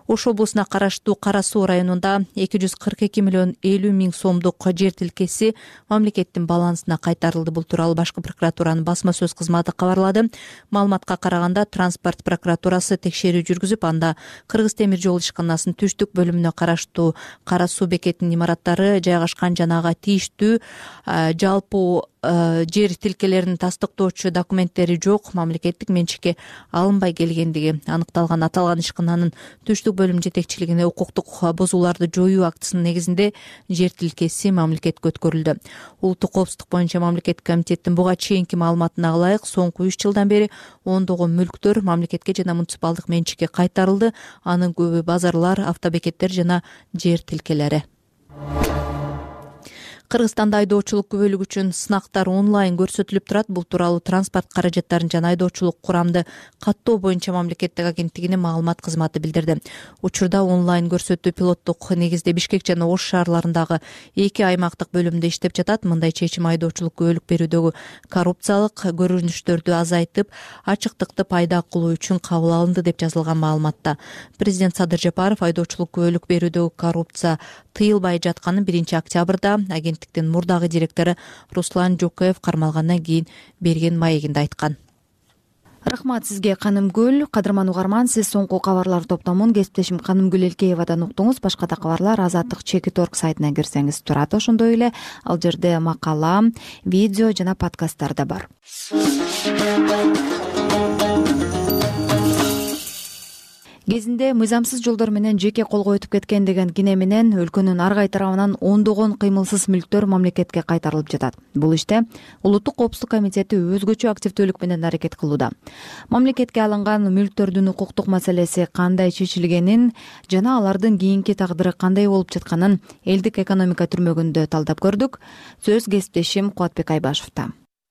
Ош облусуна караштуу Кара Суу районунда эки жүз кырк эки миллион элүү миң сомдук жер тилкеси мамлекеттин балансына кайтарылды. Бул тууралуу Башкы прокуратуранын басма сөз кызматы кабарлады. Маалыматка караганда транспорт прокуратурасы текшерүү жүргүзүп, анда Кыргыз темир жол ишканасынын түштүк бөлүмүнө караштуу Кара Суу бекетинин имараттары жайгашкан жана ага тийиштүү жалпы жер тилкелерин тастыктоочу документтери жок, мамлекеттик менчикке алынбай келгендиги аныкталган. Аталган ишкананын түштүк бөлүм жетекчилигине укуктук бузууларды жоюу актысынын негизинде жер тилкеси мамлекетке өткөрүлдү. Улуттук коопсуздук боюнча мамлекеттик комитеттин буга чейинки маалыматына ылайык соңку үч жылдан бери ондогон мүлктөр мамлекетке жана муниципалдык менчикке кайтарылды. Анын көбү базарлар, автобекеттер жана жер тилкелери. Кыргызстанда айдоочулук күбөлүк үчүн сынактар онлайн көрсөтүлүп турат. Бул тууралуу транспорт каражаттарын жана айдоочулук курамды каттоо боюнча мамлекеттик агенттигинин маалымат кызматы билдирди. Учурда онлайн көрсөтүү пилоттук негизде Бишкек жана Ош шаарларындагы эки аймактык бөлүмдө иштеп жатат. Мындай чечим айдоочулук күбөлүк берүүдөгү коррупциялык көрүнүштөрдү азайтып, ачыктыкты пайда кылуу үчүн кабыл алынды деп жазылган маалыматта. Президент Садыр Жапаров айдоочулук күбөлүк берүүдөгү коррупция тыйылбай жатканын биринчи октябрда агенттиктин мурдагы директору Руслан Жокоев кармалгандан кийин берген маегинде айткан. Рахмат сизге, Канымгүл. Кадырман угарман, сиз соңку кабарлар топтомун кесиптешим Канымгүл Элкеевадан уктуңуз. Башка да кабарлар Азаттык чекит точка орг сайтына кирсеңиз турат. Ошондой эле ал жерде макала, видео жана подкасттар да бар. Кезинде мыйзамсыз жолдор менен жеке колго өтүп кеткен деген кине менен өлкөнүн ар кай тарабынан ондогон кыймылсыз мүлктөр мамлекетке кайтарылып жатат. Бул иште Улуттук коопсуздук комитети өзгөчө активдүүлүк менен аракет кылууда. Мамлекетке алынган мүлктөрдүн укуктук маселеси кандай чечилгенин жана алардын кийинки тагдыры кандай болуп жатканын элдик экономика түрмөгүндө талдап көрдүк. Сөз кесиптешим Кубатбек Айбашевда.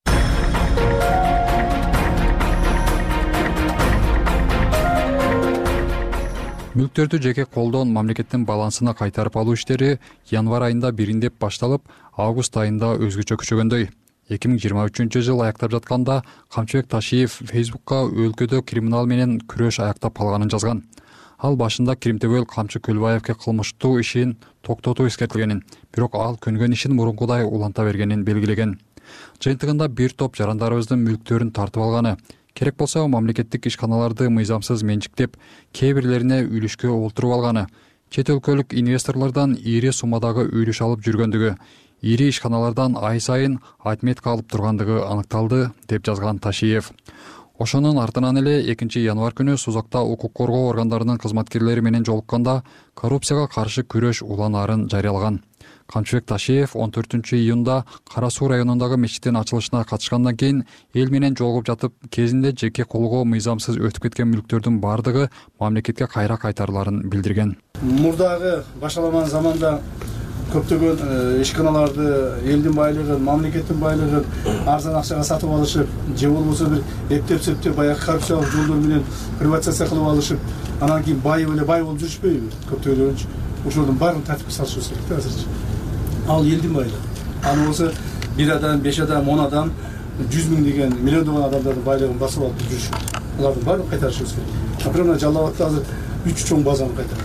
Мүлктөрдү жеке колдон мамлекеттин балансына кайтарып алуу иштери январь айында бириндеп башталып, август айында өзгөчө күчөгөндөй. эки миң жыйырма үчүнчү жыл аяктап жатканда Камчыбек Ташиев Фейсбукка өлкөдө криминал менен күрөш аяктап калганын жазган. Ал башында Кримтөгөл Камчы Көлбаевке кылмыштуу ишин токтотуу эскертилгенин, бирок ал көнгөн ишин мурункудай уланта бергенин белгилеген. Жыйынтыгында бир топ жарандарыбыздын мүлктөрүн тартып алганы, керек болсо мамлекеттик ишканаларды мыйзамсыз менчиктеп, кээ бирлерине үлүшкө олтуруп алганы, чет өлкөлүк инвесторлордон ири суммадагы үлүш алып жүргөндүгү, ири ишканалардан ай сайын отметка алып тургандыгы аныкталды, деп жазган Ташиев. Ошонун артынан эле экинчи январь күнү Сузакта укук коргоо органдарынын кызматкерлери менен жолукканда коррупцияга каршы күрөш уланаарын жарыялаган. Камчыбек Ташиев он төртүнчү июнда Кара Суу районундагы мечиттин ачылышына катышкандан кийин эл менен жолугуп жатып, кезинде жеке колго мыйзамсыз өтүп кеткен мүлктөрдүн бардыгы мамлекетке кайра кайтарыларын билдирген. Мурдагы башаламан заманда көптөгөн ишканаларды элдин байлыгын, мамлекеттин байлыгын арзан акчага сатып алышып, же болбосо бир эптеп-септеп баягы коррупциялык жолдор менен приватизация кылып алышып, анан кийин байып эле бай болуп жүрүшпөйбү? Көптөгөн ошолордун баарын тартипке салышыбыз керек да азырчы. Ал элдин байлыгы. Аны болсо бир адам, беш адам, он адам, жүз миң деген миллиондогон адамдардын байлыгын басып алып жүрүшүп, алардын баарын кайтарышыбыз керек. Например, Жалал Абадта азыр үч чоң базаны кайтардык.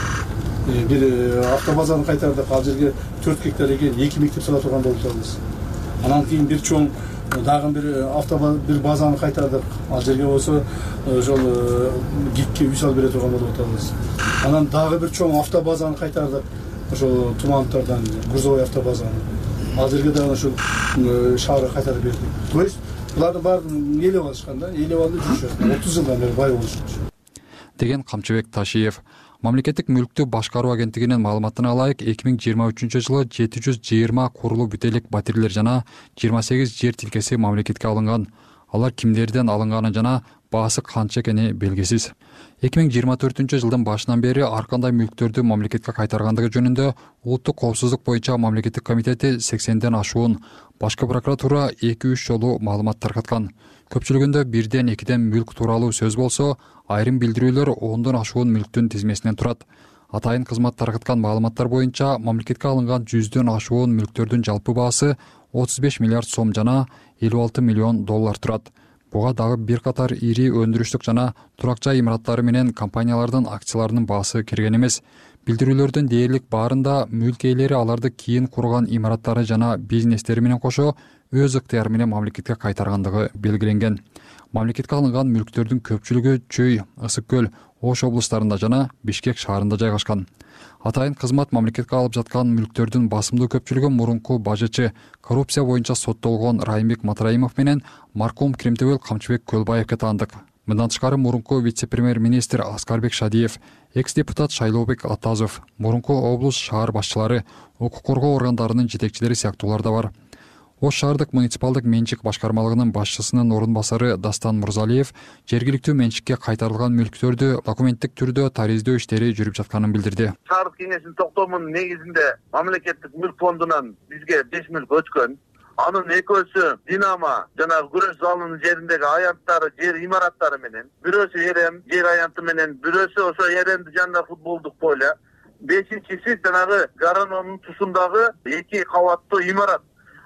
Бир автобазаны кайтардык, ал жерге төрт гектар экен, эки мектеп сала турган болуп атабыз. Анан кийин бир чоң дагы бир автобаз бир базаны кайтардык, ал жерге болсо ошол гикке үй салып бере турган болуп атабыз. Анан дагы бир чоң автобазаны кайтардык, ошол Тумановтардан грузовой автобазаны. Ал жерге дагы ошол шаары кайтарып бердик. То есть булардын баарын ээлеп алышкан да, ээлеп алып жүрүшөт. отуз жылдан бери бай болушат. Деген Камчыбек Ташиев. Мамлекеттик мүлктү башкаруу агенттигинин маалыматына ылайык эки миң жыйырма үчүнчү жылы жети жүз жыйырма курулуу бүтелик батирлер жана жыйырма сегиз жер тилкеси мамлекетке алынган. Алар кимдерден алынганы жана баасы канча экени белгисиз. эки миң жыйырма төртүнчү жылдын башынан бери ар кандай мүлктөрдү мамлекетке кайтаргандыгы жөнүндө Улуттук коопсуздук боюнча мамлекеттик комитети сексенден ашуун, Башкы прокуратура эки үч жолу маалымат таркаткан. Көпчүлүгүндө бирден экиден мүлк тууралуу сөз болсо, айрым билдирүүлөр ондон ашуун мүлктүн тизмесинен турат. Атайын кызмат таркаткан маалыматтар боюнча мамлекетке алынган жүздөн ашуун мүлктөрдүн жалпы баасы отуз беш миллиард сом жана элүү алты миллион доллар турат. Буга дагы бир катар ири өндүрүштүк жана турак жай имараттары менен компаниялардын акцияларынын баасы кирген эмес. Билдирүүлөрдүн дээрлик баарында мүлк ээлери аларды кийин курган имараттары жана бизнестери менен кошо өз ыктыяры менен мамлекетке кайтаргандыгы белгиленген. Мамлекетке алынган мүлктөрдүн көпчүлүгү Чүй, Ысык көл, Ош облустарында жана Бишкек шаарында жайгашкан. Атайын кызмат мамлекетке алып жаткан мүлктөрдүн басымдуу көпчүлүгү мурунку бажычы, коррупция боюнча соттолгон Райымбек Матраимов менен маркум Кремтебел Камчыбек Көлбаевке таандык. Мындан тышкары мурунку вице-премьер-министр Аскарбек Шадиев, экс-депутат Шайлообек Атазов, мурунку облус шаар башчылары, укук коргоо органдарынын жетекчилери сыяктуулар да бар. Ош шаардык муниципалдык менчик башкармалыгынын башчысынын орун басары Дастан Мурзалиев жергиликтүү менчикке кайтарылган мүлктөрдү документтик түрдө тариздөө иштери жүрүп жатканын билдирди. Шаардык кеңештин токтомунун негизинде мамлекеттик мүлк фондунан бизге беш мүлк өткөн. Анын экөөсү Динамо жана күрөш залынын жериндеги аянттары, жер имараттары менен, бирөөсү Эрем жер аянты менен, бирөөсү ошо Эремдин жанында футболдук поле, бешинчиси жанагы Гаранонун тушундагы эки кабаттуу имарат.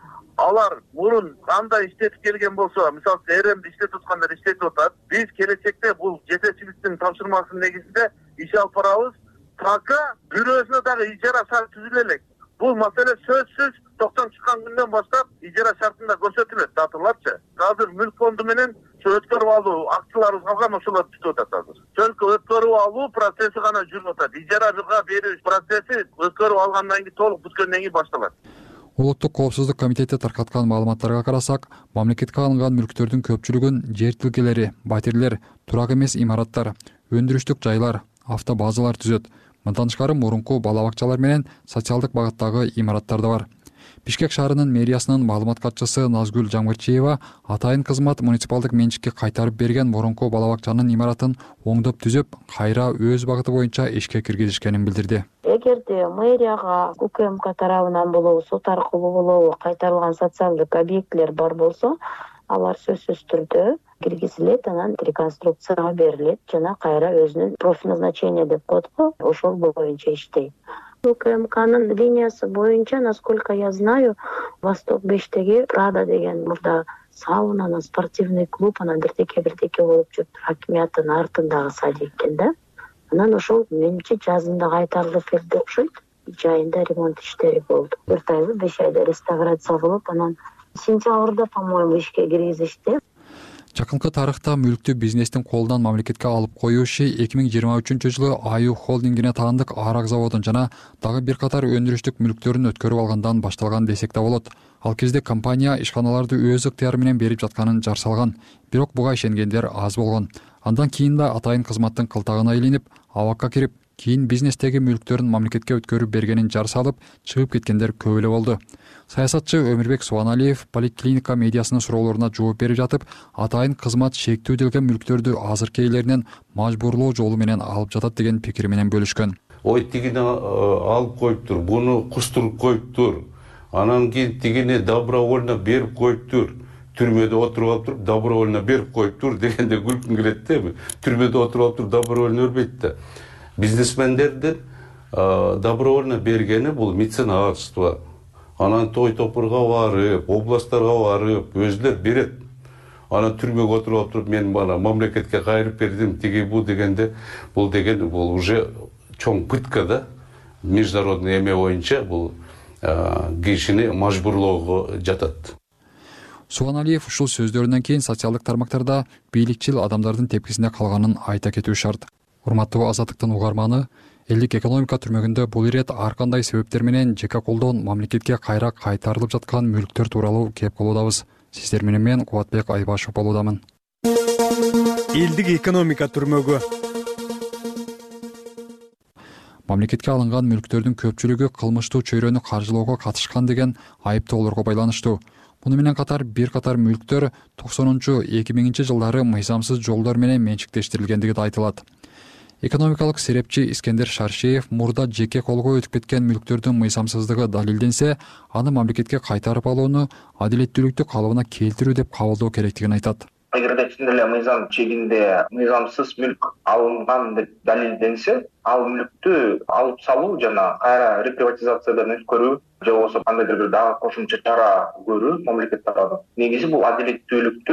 Алар мурун кандай иштетип келген болсо, мисалы Эремди иштетип аткандар иштетип атат. Биз келечекте бул жетекчиликтин тапшырмасынын негизинде иш алып барабыз. Така бирөөсүнө дагы ижара шарт түзүлө элек. Бул маселе сөзсүз токтом чыккан күндөн баштап ижара шартында көрсөтүлөт, татыларчы. Азыр мүлк фонду менен өткөрүп алуу акцияларыбыз калган, ошолор түтүп атат азыр. Чөнкү өткөрүп алуу процесси гана жүрүп атат. Ижарага берүү процесси өткөрүп алгандан кийин, толук бүткөндөн кийин башталат. Улуттук коопсуздук комитети таркаткан маалыматтарга карасак, мамлекетке алынган мүлктөрдүн көпчүлүгүн жер тилкелери, батирлер, турак эмес имараттар, өндүрүштүк жайлар, автобазалар түзөт. Мындан тышкары мурунку бала бакчалар менен социалдык багыттагы имараттар да бар. Бишкек шаарынын мэриясынын маалымат катчысы Назгүл Жамгырчиева атайын кызмат муниципалдык менчикке кайтарып берген мурунку бала бакчанын имаратын оңдоп түзөп, кайра өз багыты боюнча ишке киргизишкенин билдирди. Эгерде мэрияга УКМК тарабынан болобу, сот аркылуу болобу кайтарылган социалдык объектилер бар болсо, алар сөзсүз түрдө киргизилет, анан реконструкцияга берилет жана кайра өзүнүн профназначение деп коет го, ошол боюнча иштейт. УКМКнын линиясы боюнча, насколько я знаю, Восток бештеги Прада деген мурда сауна, анан спортивный клуб, анан бирдеке-бирдеке болуп жүрүптүр. Хакимияттын артындагы садик экен да. Анан ошол менимче жазында кайтарылып берди окшойт. Жайында ремонт иштери болду. төрт айлы, беш айда реставрация кылып, анан сентябрда, по-моему, ишке киргизишти. Жакынкы тарыхта мүлктүү бизнестин колунан мамлекетке алып коюу иши эки миң жыйырма үчүнчү жылы Аю холдингине таандык арак заводун жана дагы бир катар өндүрүштүк мүлктөрүн өткөрүп алгандан башталган десек да болот. Ал кезде компания ишканаларды өз ыктыяры менен берип жатканын жар салган, бирок буга ишенгендер аз болгон. Андан кийин да атайын кызматтын кылтагына илинип, абакка кирип, кийин бизнестеги мүлктөрүн мамлекетке өткөрүп бергенин жар салып, чыгып кеткендер көп эле болду. Саясатчы Өмүрбек Субаналиев поликлиника медиасынын суроолоруна жооп берип жатып, атайын кызмат шектүүдөлгөн мүлктөрдү азыркы ээлеринен мажбурлоо жолу менен алып жатат деген пикири менен бөлүшкөн. Ой, тигини алып коюптур, буну кустуруп коюптур. Анан кийин тигини добровольно берип коюптур. Түрмөдө отуруп алып туруп, добровольно берип коюптур дегенде күлкүм келет да. Түрмөдө отуруп алып туруп, добровольно бербейт да. Бизнесмендердин добровольно бергени бул меценатство. Анан той топурга барып, областтарга барып, өзүлөр берет. Анан түрмөгө отуруп алып туруп, мен бана мамлекетке кайрып бердим, тиги бу дегенде, бул деген бул уже чоң пытка да. Международный эме боюнча бул кишини мажбурлоого жатат. Субаналиев ушул сөздөрүнөн кийин социалдык тармактарда бийликчил адамдардын тепкисинде калганын айта кетүү шарт. Урматтуу Азаттыктын угарманы, элдик экономика түрмөгүндө бул ирет ар кандай себептер менен жеке колдон мамлекетке кайра кайтарылып жаткан мүлктөр тууралуу кеп калуудабыз. Сиздер менен мен Кубатбек Айбашев болуудамын. Элдик экономика түрмөгү. Мамлекетке алынган мүлктөрдүн көпчүлүгү кылмыштуу чөйрөнү каржылоого катышкан деген айыптоолорго байланыштуу. Муну менен катар бир катар мүлктөр токсонунчу эки миңинчи жылдары мыйзамсыз жолдор менен менчиктештирилгендиги да айтылат. Экономикалык серепчи Искендер Шаршеев мурда жеке колго өтүп кеткен мүлктөрдүн мыйзамсыздыгы далилденсе, аны мамлекетке кайтарып алууну адилеттүүлүктү калыбына келтирүү деп кабылдоо керектигин айтат. Эгерде чын эле мыйзам чегинде мыйзамсыз мүлк алынган деп далилденсе, ал мүлктү алып салуу жана кайра реприватизациядан өткөрүү же болбосо кандайдыр бир дагы кошумча чара көрүү мамлекет тарабынан негизи бул адилеттүүлүктү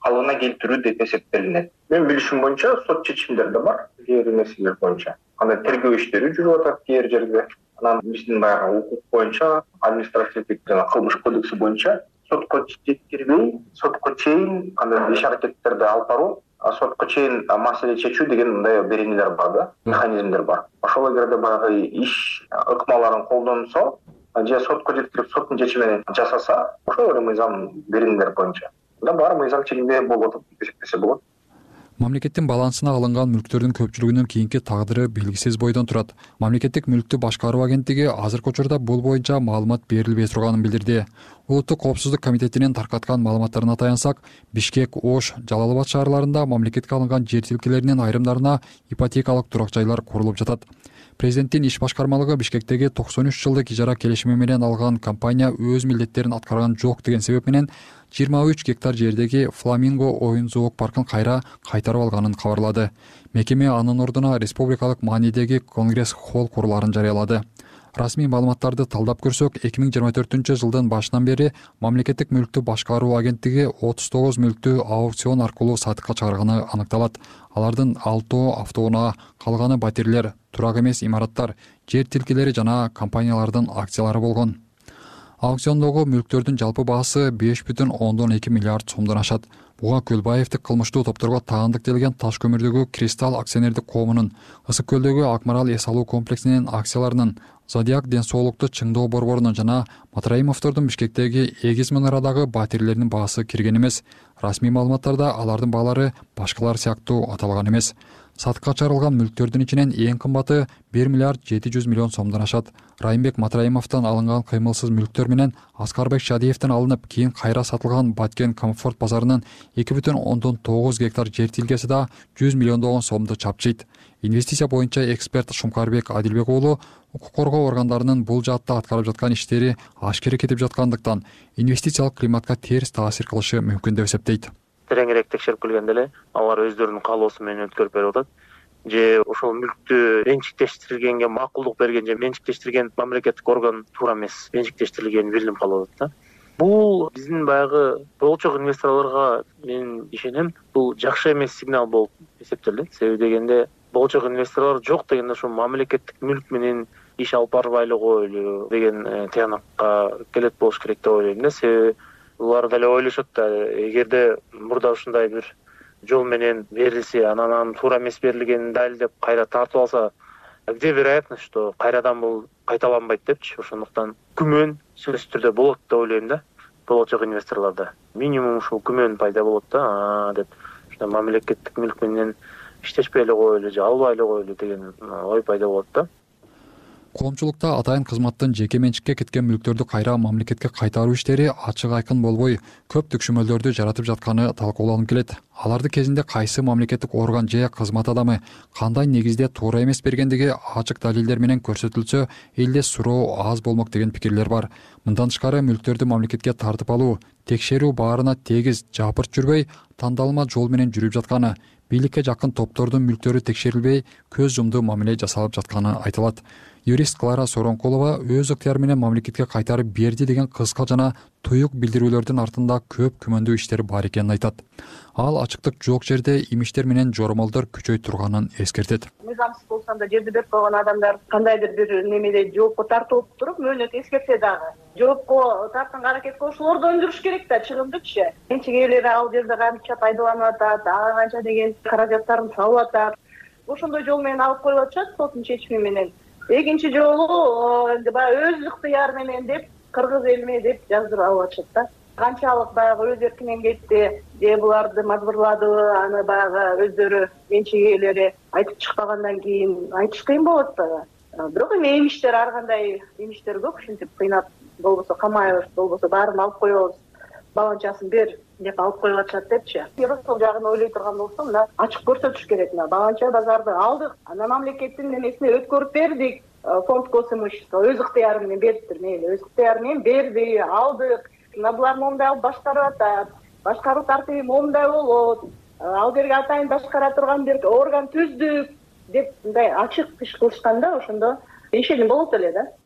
калыбына келтирүү деп эсептелинет. Менин билишим боюнча сот чечимдери да бар кээ бир нерселер боюнча. Андай тергөө иштери жүрүп атат кээ бир жерде. Анан биздин баягы укук боюнча, административдик жана кылмыш кодекси боюнча сотко жеткирбей, сотко чейин андай иш аракеттерди алып баруу, сотко чейин маселе чечүү деген мындай беренелер бар да, механизмдер бар. Ошол эгерде баягы иш ыкмаларын колдонсо, же сотко жеткирип соттун чечими менен жасаса, ошол эле мыйзам беренелер боюнча да бар мыйзам чегинде болуп атат деп эсептесе болот. Мамлекеттин балансына алынган мүлктөрдүн көпчүлүгүнүн кийинки тагдыры белгисиз бойдон турат. Мамлекеттик мүлктү башкаруу агенттиги азыркы учурда бул боюнча маалымат берилбей турганын билдирди. Улуттук коопсуздук комитетинин таркаткан маалыматтарына таянсак, Бишкек, Ош, Жалал Абад шаарларында мамлекетке алынган жер тилкелеринин айрымдарына ипотекалык турак жайлар курулуп жатат. Президенттин иш башкармалыгы Бишкектеги токсон үч жылдык ижара келишими менен алган компания өз милдеттерин аткарган жок деген себеп менен жыйырма үч гектар жердеги Фламинго оюн зоок паркын кайра кайтарып алганын кабарлады. Мекеме анын ордуна республикалык маанидеги Конгресс холл куруларын жарыялады. Расмий маалыматтарды талдап көрсөк, эки миң жыйырма төртүнчү жылдын башынан бери мамлекеттик мүлктү башкаруу агенттиги отуз тогуз мүлктү аукцион аркылуу сатыкка чыгарганы аныкталат. Алардын алтоо автоунаа, калганы батирлер, турак эмес имараттар, жер тилкелери жана компаниялардын акциялары болгон. Аукциондогу мүлктөрдүн жалпы баасы беш бүтүн ондон эки миллиард сомдон ашат. Буга Көлбаевдик кылмыштуу топторго таандык делген таш көмүрдөгү Кристалл акционердик коомунун, Ысык көлдөгү Акмарал эс алуу комплексинин акцияларынын, Зодиак ден соолукту чыңдоо борборунун жана Матраимовдордун Бишкектеги Эгиз мунарадагы батирлердин баасы кирген эмес. Расмий маалыматтарда алардын баалары башкалар сыяктуу аталган эмес. Сатыкка чыгарылган мүлктөрдүн ичинен эң кымбаты бир миллиард жети жүз миллион сомдон ашат. Райымбек Матраимовдон алынган кыймылсыз мүлктөр менен Аскарбек Шадиевден алынып, кийин кайра сатылган Баткен Комфорт базарынын эки бүтүн ондон тогуз гектар жер тилкеси да жүз миллиондогон сомду чапчыйт. Инвестиция боюнча эксперт Шумкарбек Адилбек уулу укук коргоо органдарынын бул жаатта аткарып жаткан иштери ашкере кетип жаткандыктан инвестициялык климатка терс таасир кылышы мүмкүн деп эсептейт. Тереңирээк текшерип келгенде эле алар өздөрүнүн каалоосу менен өткөрүп берип атат. Же ошол мүлктү менчиктештиргенге макулдук берген же менчиктештирген мамлекеттик орган туура эмес, менчиктештирилгени билинип калып атат да. Бул биздин баягы болочок инвесторлорго мен ишенем, бул жакшы эмес сигнал болуп эсептелет. Себеби дегенде болочок инвесторлор жок дегенде ошо мамлекеттик мүлк менен иш алып барбай эле коелу деген тыянакка келет болуш керек деп ойлойм да. Себеби булар деле ойлошот да, эгерде мурда ушундай бир жол менен берилсе, анан анын туура эмес берилгенин далилдеп кайра тартып алса, где вероятность, что кайрадан бул кайталанбайт депчи. Ошондуктан күмөн сөзсүз түрдө болот деп ойлойм да. Болочок инвесторлордо минимум ушул күмөн пайда болот да, деп ушундай мамлекеттик мүлк менен иштешпей эле коелу же албай эле коелу деген ой пайда болот да. Коомчулукта атайын кызматтын жеке менчикке кеткен мүлктөрдү кайра мамлекетке кайтаруу иштери ачык айкын болбой, көп түкшүмөлдөрдү жаратып жатканы талкууланып келет. Аларды кезинде кайсы мамлекеттик орган же кызмат адамы кандай негизде туура эмес бергендиги ачык далилдер менен көрсөтүлсө, элде суроо аз болмок деген пикирлер бар. Мындан тышкары мүлктөрдү мамлекетке тартып алуу, текшерүү баарына тегиз жапырт жүрбөй, тандалма жол менен жүрүп жатканы, бийликке жакын топтордун мүлктөрү текшерилбей, көз жумду мамиле жасалып жатканы айтылат. Юрист Клара Соронкулова өз ыктыяры менен мамлекетке кайтарып берди деген кыска жана туюк билдирүүлөрдүн артында көп күмөндүү иштер бар экенин айтат. Ал ачыктык жок жерде имиштер менен жоромолдор күчөй турганын эскертет. Мыйзамсыз болсом да жерди берип койгон адамдар кандайдыр бир немеде жоопко тартылып туруп, мөөнөт эскертсе дагы жоопко тартканга аракет кылып ошолорду өндүрүш керек да, чыгымдычы. Менчик ээлери ал жерде канча пайдаланып атат, ага канча деген каражаттарын салып атат. Ошондой жол менен алып коюп атышат соттун чечими менен. Экинчи жолу баягы өз ыктыяры менен деп кыргыз элиме деп жаздырып алып атышат да. Канчалык баягы өз эркинен кетти, же буларды мажбурладыбы, аны баягы өздөрү менчик ээлери айтып чыкпагандан кийин айтыш кыйын болот да. Бирок эми эмиштер ар кандай эмиштер көп, ушинтип кыйнап болбосо камайбыз, болбосо баарын алып коебуз, баланчасын бер деп алып коюп атышат депчи. Ошол жагын ойлой турган болсом, мына ачык көрсөтүш керек. Мына баланча базарды алдык, анан мамлекеттин немесине өткөрүп бердик. Фонд госимущества өз ыктыяры менен бериптир, мейли өз ыктыяры менен берди, алдык. Мына булар момундай алып башкарып атат. Башкаруу тартиби момундай болот. Ал жерге атайын башкара турган бир орган түздүк деп мындай ачык иш кылышканда ошондо ишеним болот эле да.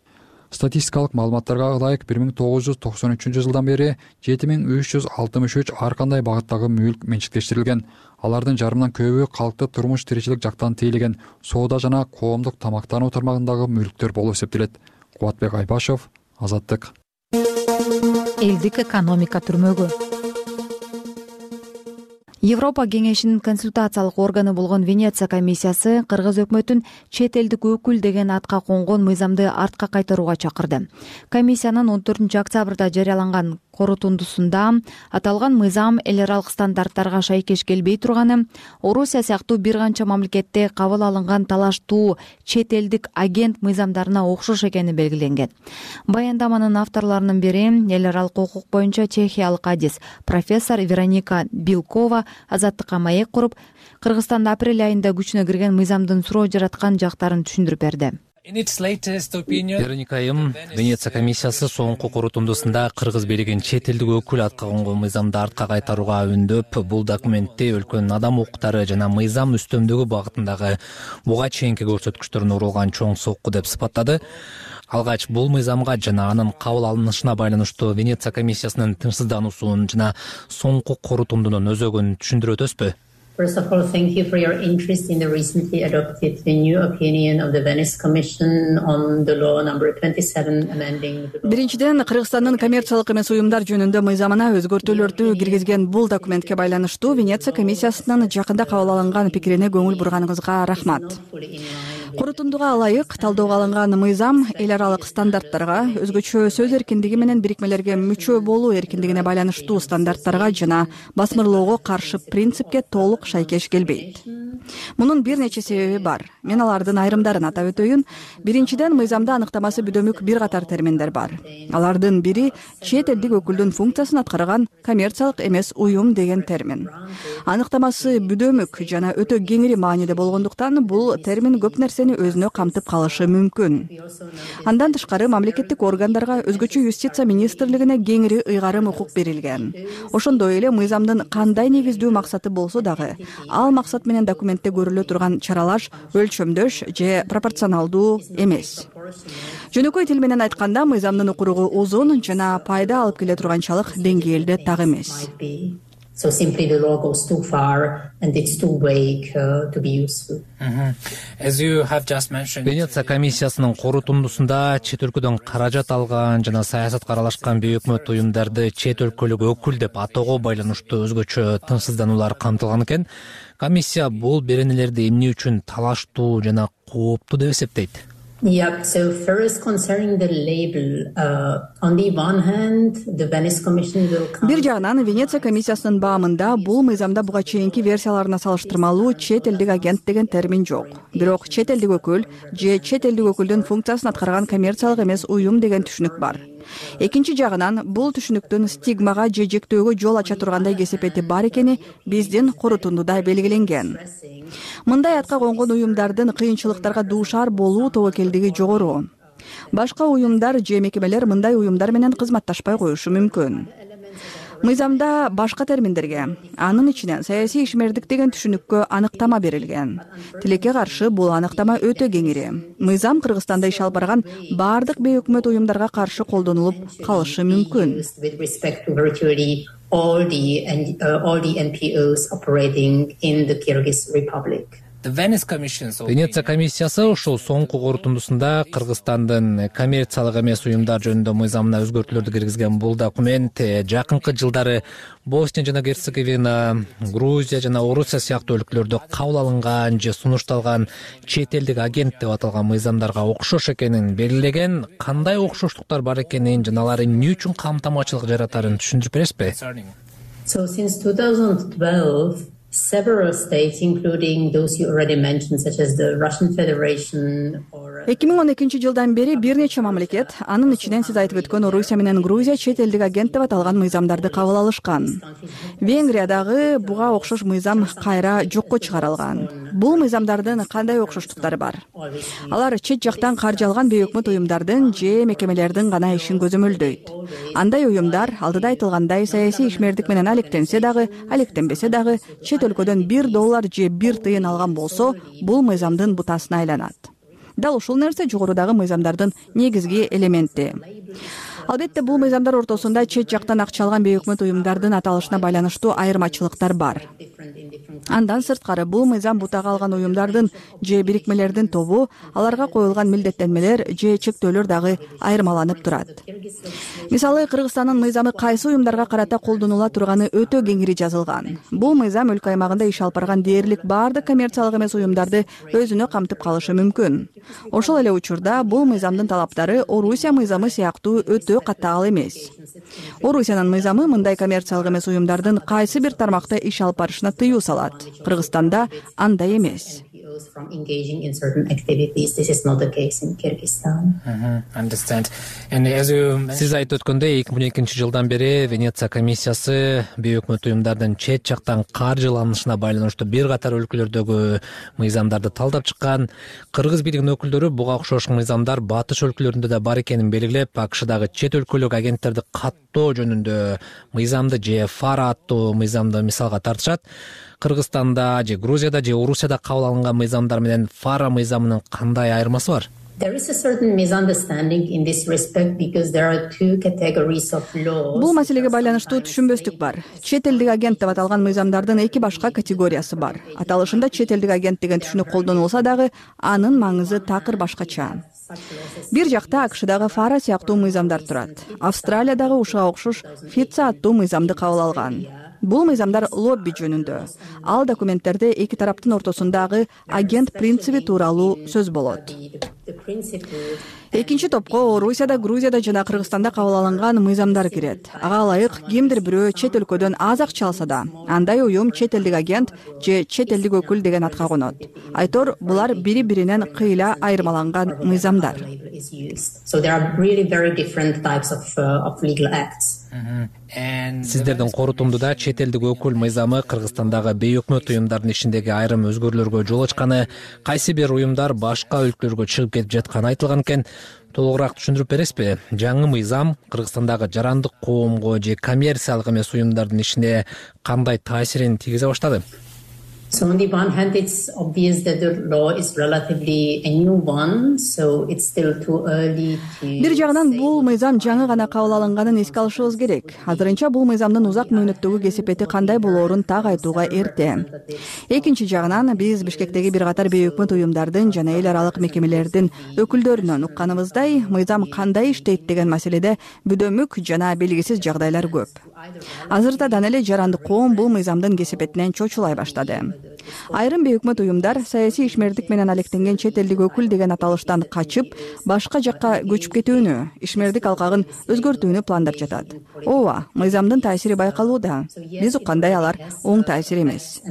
статистикалык маалыматтарга ылайык бир миң тогуз жүз токсон үчүнчү жылдан бери жети миң үч жүз алтымыш үч ар кандай багыттагы мүлк менчиктештирилген. Алардын жарымынан көбү калкты турмуш тиричилик жактан тейлеген соода жана коомдук тамактануу тармагындагы мүлктөр болуп эсептелет. Кубатбек Айбашев, Азаттык. Элдик экономика түрмөгү. Европа кеңешинин консультациялык органы болгон Венеция комиссиясы кыргыз өкмөтүн чет элдик өкүл деген атка конгон мыйзамды артка кайтарууга чакырды. Комиссиянын он төртүнчү октябрда жарыяланган корутундусунда аталган мыйзам эл аралык стандарттарга шайкеш келбей турганы, Орусия сыяктуу бир канча мамлекетте кабыл алынган талаштуу чет элдик агент мыйзамдарына окшош экени белгиленген. Баяндаманын авторлорунун бири эл аралык укук боюнча чехиялык адис профессор Вероника Билкова Азаттыкка маек куруп, Кыргызстанда апрель айында күчүнө кирген мыйзамдын суроо жараткан жактарын түшүндүрүп берди. Вероника айым, Венеция комиссиясы соңку корутундусунда кыргыз бийлигин чет элдик өкүл атка конгон мыйзамды артка кайтарууга үндөп, бул документте өлкөнүн адам укуктары жана мыйзам үстөмдүгү багытындагы буга чейинки көрсөткүчтөрүнө урулган чоң сокку деп сыпаттады. Алгач бул мыйзамга жана анын кабыл алынышына байланыштуу Венеция комиссиясынын тынчсыздануусун жана соңку корутундунун өзөгүн түшүндүрүп өтөсүзбү? First of all, thank you for your interest in the recently adopted the new opinion of the Venice Commission on the law number twenty-seven amending the law. Биринчиден, Кыргызстандын коммерциялык эмес уюмдар жөнүндө мыйзамына өзгөртүүлөрдү киргизген бул документке байланыштуу Венеция комиссиясынын жакында кабыл алынган пикирине көңүл бурганыңызга рахмат. Корутундуга ылайык талоого алынган мыйзам эл аралык стандарттарга, өзгөчө сөз эркиндиги менен бирикмелерге мүчө болуу эркиндигине байланыштуу стандарттарга жана басмырлоого каршы принципке толук шайкеш келбейт. Мунун бир нече себеби бар. Мен алардын айрымдарын атап өтөйүн. Биринчиден, мыйзамда аныктамасы бүдөмүк бир катар терминдер бар. Алардын бири чет элдик өкүлдүн функциясын аткарган коммерциялык эмес уюм деген термин. Аныктамасы бүдөмүк жана өтө кеңири мааниде болгондуктан бул термин көп нерсени өзүнө камтып калышы мүмкүн. Андан тышкары мамлекеттик органдарга, өзгөчө юстиция министрлигине кеңири ыйгарым укук берилген. Ошондой эле мыйзамдын кандай негиздүү максаты болсо дагы, ал максат менен документте көрүлө турган чаралаш өлчөмдөш же пропорционалдуу эмес. Жөнөкөй тил менен айтканда, мыйзамдын укуругу узун жана пайда алып келе турганчалык деңгээлде так эмес. So simply the law goes too far and it's too vague uh, to be useful. As you have just mentioned, Венеция комиссиясынын корутундусунда чет өлкөдөн каражат алган жана саясатка аралашкан бейөкмөт уюмдарды чет өлкөлүк өкүл деп атоого байланыштуу өзгөчө тынчсыздануулар камтылган экен. Комиссия бул беренелерди эмне үчүн талаштуу жана кооптуу деп эсептейт? Yeah, so first concerning the label, uh, on the one hand, the Venice Commission will come... Бир жагынан Венеция комиссиясынын баамында бул мыйзамда буга чейинки версияларына салыштырмалуу чет элдик агент деген термин жок. Бирок чет элдик өкүл же чет элдик өкүлдүн функциясын аткарган коммерциялык эмес уюм деген түшүнүк бар. Экинчи жагынан бул түшүнүктүн стигмага же жектөөгө жол ача тургандай кесепети бар экени биздин корутундуда белгиленген. Мындай атка конгон уюмдардын кыйынчылыктарга дуушар болуу тобокелдиги жогору. Башка уюмдар же мекемелер мындай уюмдар менен кызматташпай коюшу мүмкүн. Мыйзамда башка терминдерге, анын ичинен саясий ишмердик деген түшүнүккө аныктама берилген. Тилекке каршы бул аныктама өтө кеңири. Мыйзам Кыргызстанда иш алып барган бардык бейөкмөт уюмдарга каршы колдонулуп калышы мүмкүн. all the uh, all the N P Os operating in the Kyrgyz Republic. Венеция комиссиясы ушул соңку корутундусунда Кыргызстандын коммерциялык эмес уюмдар жөнүндө мыйзамына өзгөртүүлөрдү киргизген бул документ жакынкы жылдары Босния жана Герцеговина, Грузия жана Орусия сыяктуу өлкөлөрдө кабыл алынган же сунушталган чет элдик агент деп аталган мыйзамдарга окшош экенин белгилеген. Кандай окшоштуктар бар экенин жана алар эмне үчүн камтамачылык жаратарын түшүндүрүп бересизби? So since twenty twelve, several states, including those you already mentioned, such as the Russian Federation or... эки миң он экинчи жылдан бери бир нече мамлекет, анын ичинен сиз айтып өткөн Орусия менен Грузия чет элдик агент деп аталган мыйзамдарды кабыл алышкан. Венгриядагы буга окшош мыйзам кайра жокко чыгарылган. Бул мыйзамдардын кандай окшоштуктары бар? Алар чет жактан каржы алган бейөкмөт уюмдардын же мекемелердин гана ишин көзөмөлдөйт. Андай уюмдар алдыда айтылгандай саясий ишмердик менен алектенсе дагы, алектенбесе дагы чет өлкөдөн бир доллар же бир тыйын алган болсо, бул мыйзамдын бутасына айланат. Дал ушул нерсе жогорудагы мыйзамдардын негизги элементи. Албетте бул мыйзамдар ортосунда чет жактан акча алган бейөкмөт уюмдардын аталышына байланыштуу айырмачылыктар бар. Андан сырткары бул мыйзам бутага алган уюмдардын же бирикмелердин тобу, аларга коюлган милдеттенмелер же чектөөлөр дагы айырмаланып турат. Мисалы, Кыргызстандын мыйзамы кайсы уюмдарга карата колдонула турганы өтө кеңири жазылган. Бул мыйзам өлкө аймагында иш алып барган дээрлик баардык коммерциялык эмес уюмдарды өзүнө камтып калышы мүмкүн. Ошол эле учурда бул мыйзамдын талаптары Орусия мыйзамы сыяктуу өтө катаал эмес. Орусиянын мыйзамы мындай коммерциялык эмес уюмдардын кайсы бир тармакта иш алып барышына тыюу салат. Кыргызстанда андай эмес. Сиз айтып өткөндөй, эки миң он экинчи жылдан бери Венеция комиссиясы бейөкмөт уюмдардын чет жактан каржыланышына байланыштуу бир катар өлкөлөрдөгү мыйзамдарды талдап чыккан. Кыргыз бийлигинин өкүлдөрү буга окшош мыйзамдар батыш өлкөлөрүндө да бар экенин белгилеп, АКШдагы чет өлкөлүк агенттерди каттоо жөнүндө мыйзамды же фара аттуу мыйзамды мисалга тартышат. Кыргызстанда же Грузияда же Орусияда кабыл алынган мыйзамдар менен фара мыйзамынын кандай айырмасы бар? There is a certain misunderstanding in this respect because there are two categories of laws. Бул маселеге байланыштуу түшүнбөстүк бар. Чет элдик агент деп аталган мыйзамдардын эки башка категориясы бар. Аталышында чет элдик агент деген түшүнүк колдонулса дагы, анын маңызы такыр башкача. Бир жакта АКШдагы фара сыяктуу мыйзамдар турат. Австралиядагы ушуга окшош фитса аттуу мыйзамды кабыл алган. Бул мыйзамдар лобби жөнүндө. Ал документтерде эки тараптын ортосундагы агент принциби тууралуу сөз болот. Экинчи топко Орусияда, Грузияда жана Кыргызстанда кабыл алынган мыйзамдар кирет. Ага ылайык кимдир бирөө чет өлкөдөн аз акча алса да, андай уюм чет элдик агент же чет элдик өкүл деген атка конот. Айтор, булар бири-биринен кыйла айырмаланган мыйзамдар. So there are really very different types of, uh, of legal acts. Сиздердин корутундуда чет элдик өкүл мыйзамы Кыргызстандагы бейөкмөт уюмдардын ишиндеги айрым өзгөрүүлөргө жол ачканы, кайсы бир уюмдар башка өлкөлөргө чыгып кетип жатканы айтылган экен. Толугураак түшүндүрүп бересизби? Жаңы мыйзам Кыргызстандагы жарандык коомго же коммерциялык эмес уюмдардын ишине кандай таасирин тийгизе баштады? So on the one hand, it's obvious that the law is relatively a new one, so it's still too early to... Бир жагынан бул мыйзам жаңы гана кабыл алынганын эске алышыбыз керек. Азырынча бул мыйзамдын узак мөөнөттөгү кесепети кандай болоорун так айтууга эрте. Экинчи жагынан биз Бишкектеги бир катар бейөкмөт уюмдардын жана эл аралык мекемелердин өкүлдөрүнөн укканыбыздай, мыйзам кандай иштейт деген маселеде бүдөмүк жана белгисиз жагдайлар көп. Азыртадан эле жарандык коом бул мыйзамдын кесепетинен чочулай баштады. Айрым бейөкмөт уюмдар саясий ишмердик менен алектенген чет элдик өкүл деген аталыштан качып, башка жакка көчүп кетүүнү, ишмердик алкагын өзгөртүүнү пландап жатат. Ооба, мыйзамдын таасири байкалууда. Биз уккандай алар оң таасир эмес.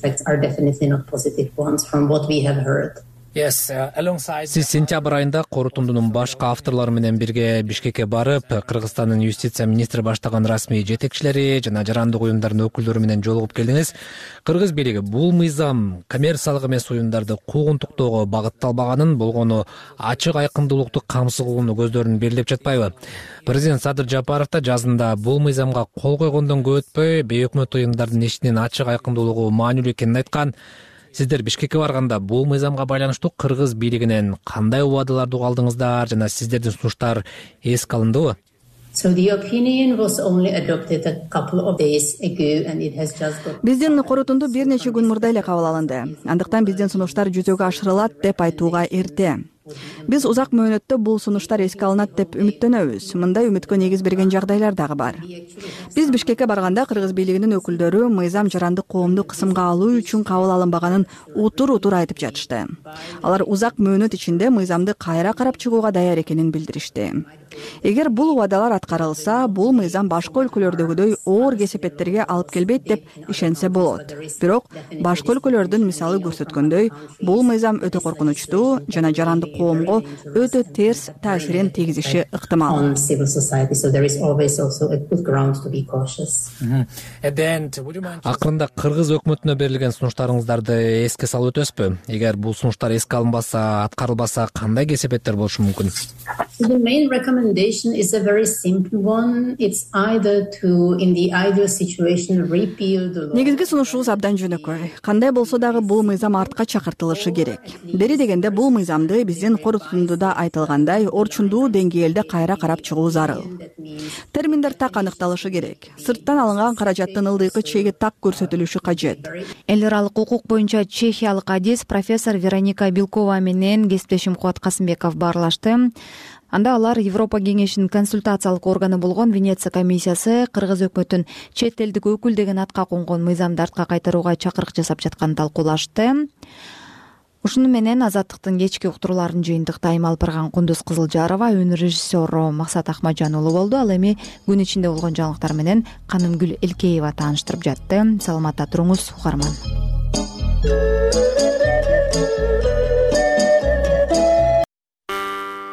Сиз сентябрь айында корутундунун башка авторлору менен бирге Бишкекке барып, Кыргызстандын юстиция министри баштаган расмий жетекчилери жана жарандык уюмдардын өкүлдөрү менен жолугуп келдиңиз. Кыргыз бийлиги бул мыйзам коммерциялык эмес уюмдарды куугунтуктоого багытталбаганын, болгону ачык айкындуулукту камсыз кылууну көздөрүн белгилеп жатпайбы? Президент Садыр Жапаров да жазында бул мыйзамга кол койгондон көп өтпөй бейөкмөт уюмдардын ишинин ачык айкындуулугу маанилүү экенин айткан. Сиздер Бишкекке барганда бул мыйзамга байланыштуу Кыргыз бийлигинен кандай убадаларды уга алдыңыздар жана сиздердин сунуштар эске алындыбы? So the opinion was only adopted a couple of days ago and it has just got... Биздин корутунду бир нече күн мурда эле кабыл алынды. Андыктан биздин сунуштар жүзөгө ашырылат деп айтууга эрте. Биз узак мөөнөттө бул сунуштар эске алынат деп үмүттөнөбүз. Мындай үмүткө негиз берген жагдайлар дагы бар. Биз Бишкекке барганда Кыргыз бийлигинин өкүлдөрү мыйзам жарандык коомду кысымга алуу үчүн кабыл алынбаганын утур-утур айтып жатышты. Алар узак мөөнөт ичинде мыйзамды кайра карап чыгууга даяр экенин билдиришти. Эгер бул убадалар аткарылса, бул мыйзам башка өлкөлөрдөгүдөй оор кесепеттерге алып келбейт деп ишенсе болот. Бирок башка өлкөлөрдүн мисалы көрсөткөндөй, бул мыйзам өтө коркунучтуу жана жарандык коомго өтө терс таасирин тийгизиши ыктымал. Акырында Кыргыз өкмөтүнө берилген сунуштарыңыздарды эске салып өтөсүзбү? Эгер бул сунуштар эске алынбаса, аткарылбаса, кандай кесепеттер болушу мүмкүн? The main recommendation is a very simple one. It's either to, in the ideal situation, repeal the law. Негизги сунушубуз абдан жөнөкөй. Кандай болсо дагы бул мыйзам артка чакыртылышы керек. Бери дегенде бул мыйзамды биздин негизин корутундуда айтылгандай орчундуу деңгээлде кайра карап чыгуу зарыл. Терминдер так аныкталышы керек. Сырттан алынган каражаттын ылдыйкы чеги так көрсөтүлүшү кажет. Эл аралык укук боюнча чехиялык адис профессор Вероника Белкова менен кесиптешим Кубат Касымбеков баарлашты. Анда алар Европа кеңешинин консультациялык органы болгон Венеция комиссиясы Кыргыз өкмөтүн чет элдик өкүл деген атка конгон мыйзамды артка кайтарууга чакырык жасап жатканын талкуулашты. Ушуну менен Азаттыктын кечки уктурууларын жыйынтыктап алып Кундуз Кызылжарова, өнөр режиссеру Максат Ахмаджан уулу болду. Ал эми күн ичинде болгон жаңылыктар менен Канымгүл Элкеева тааныштырып жатты. Саламатта туруңуз, угарман.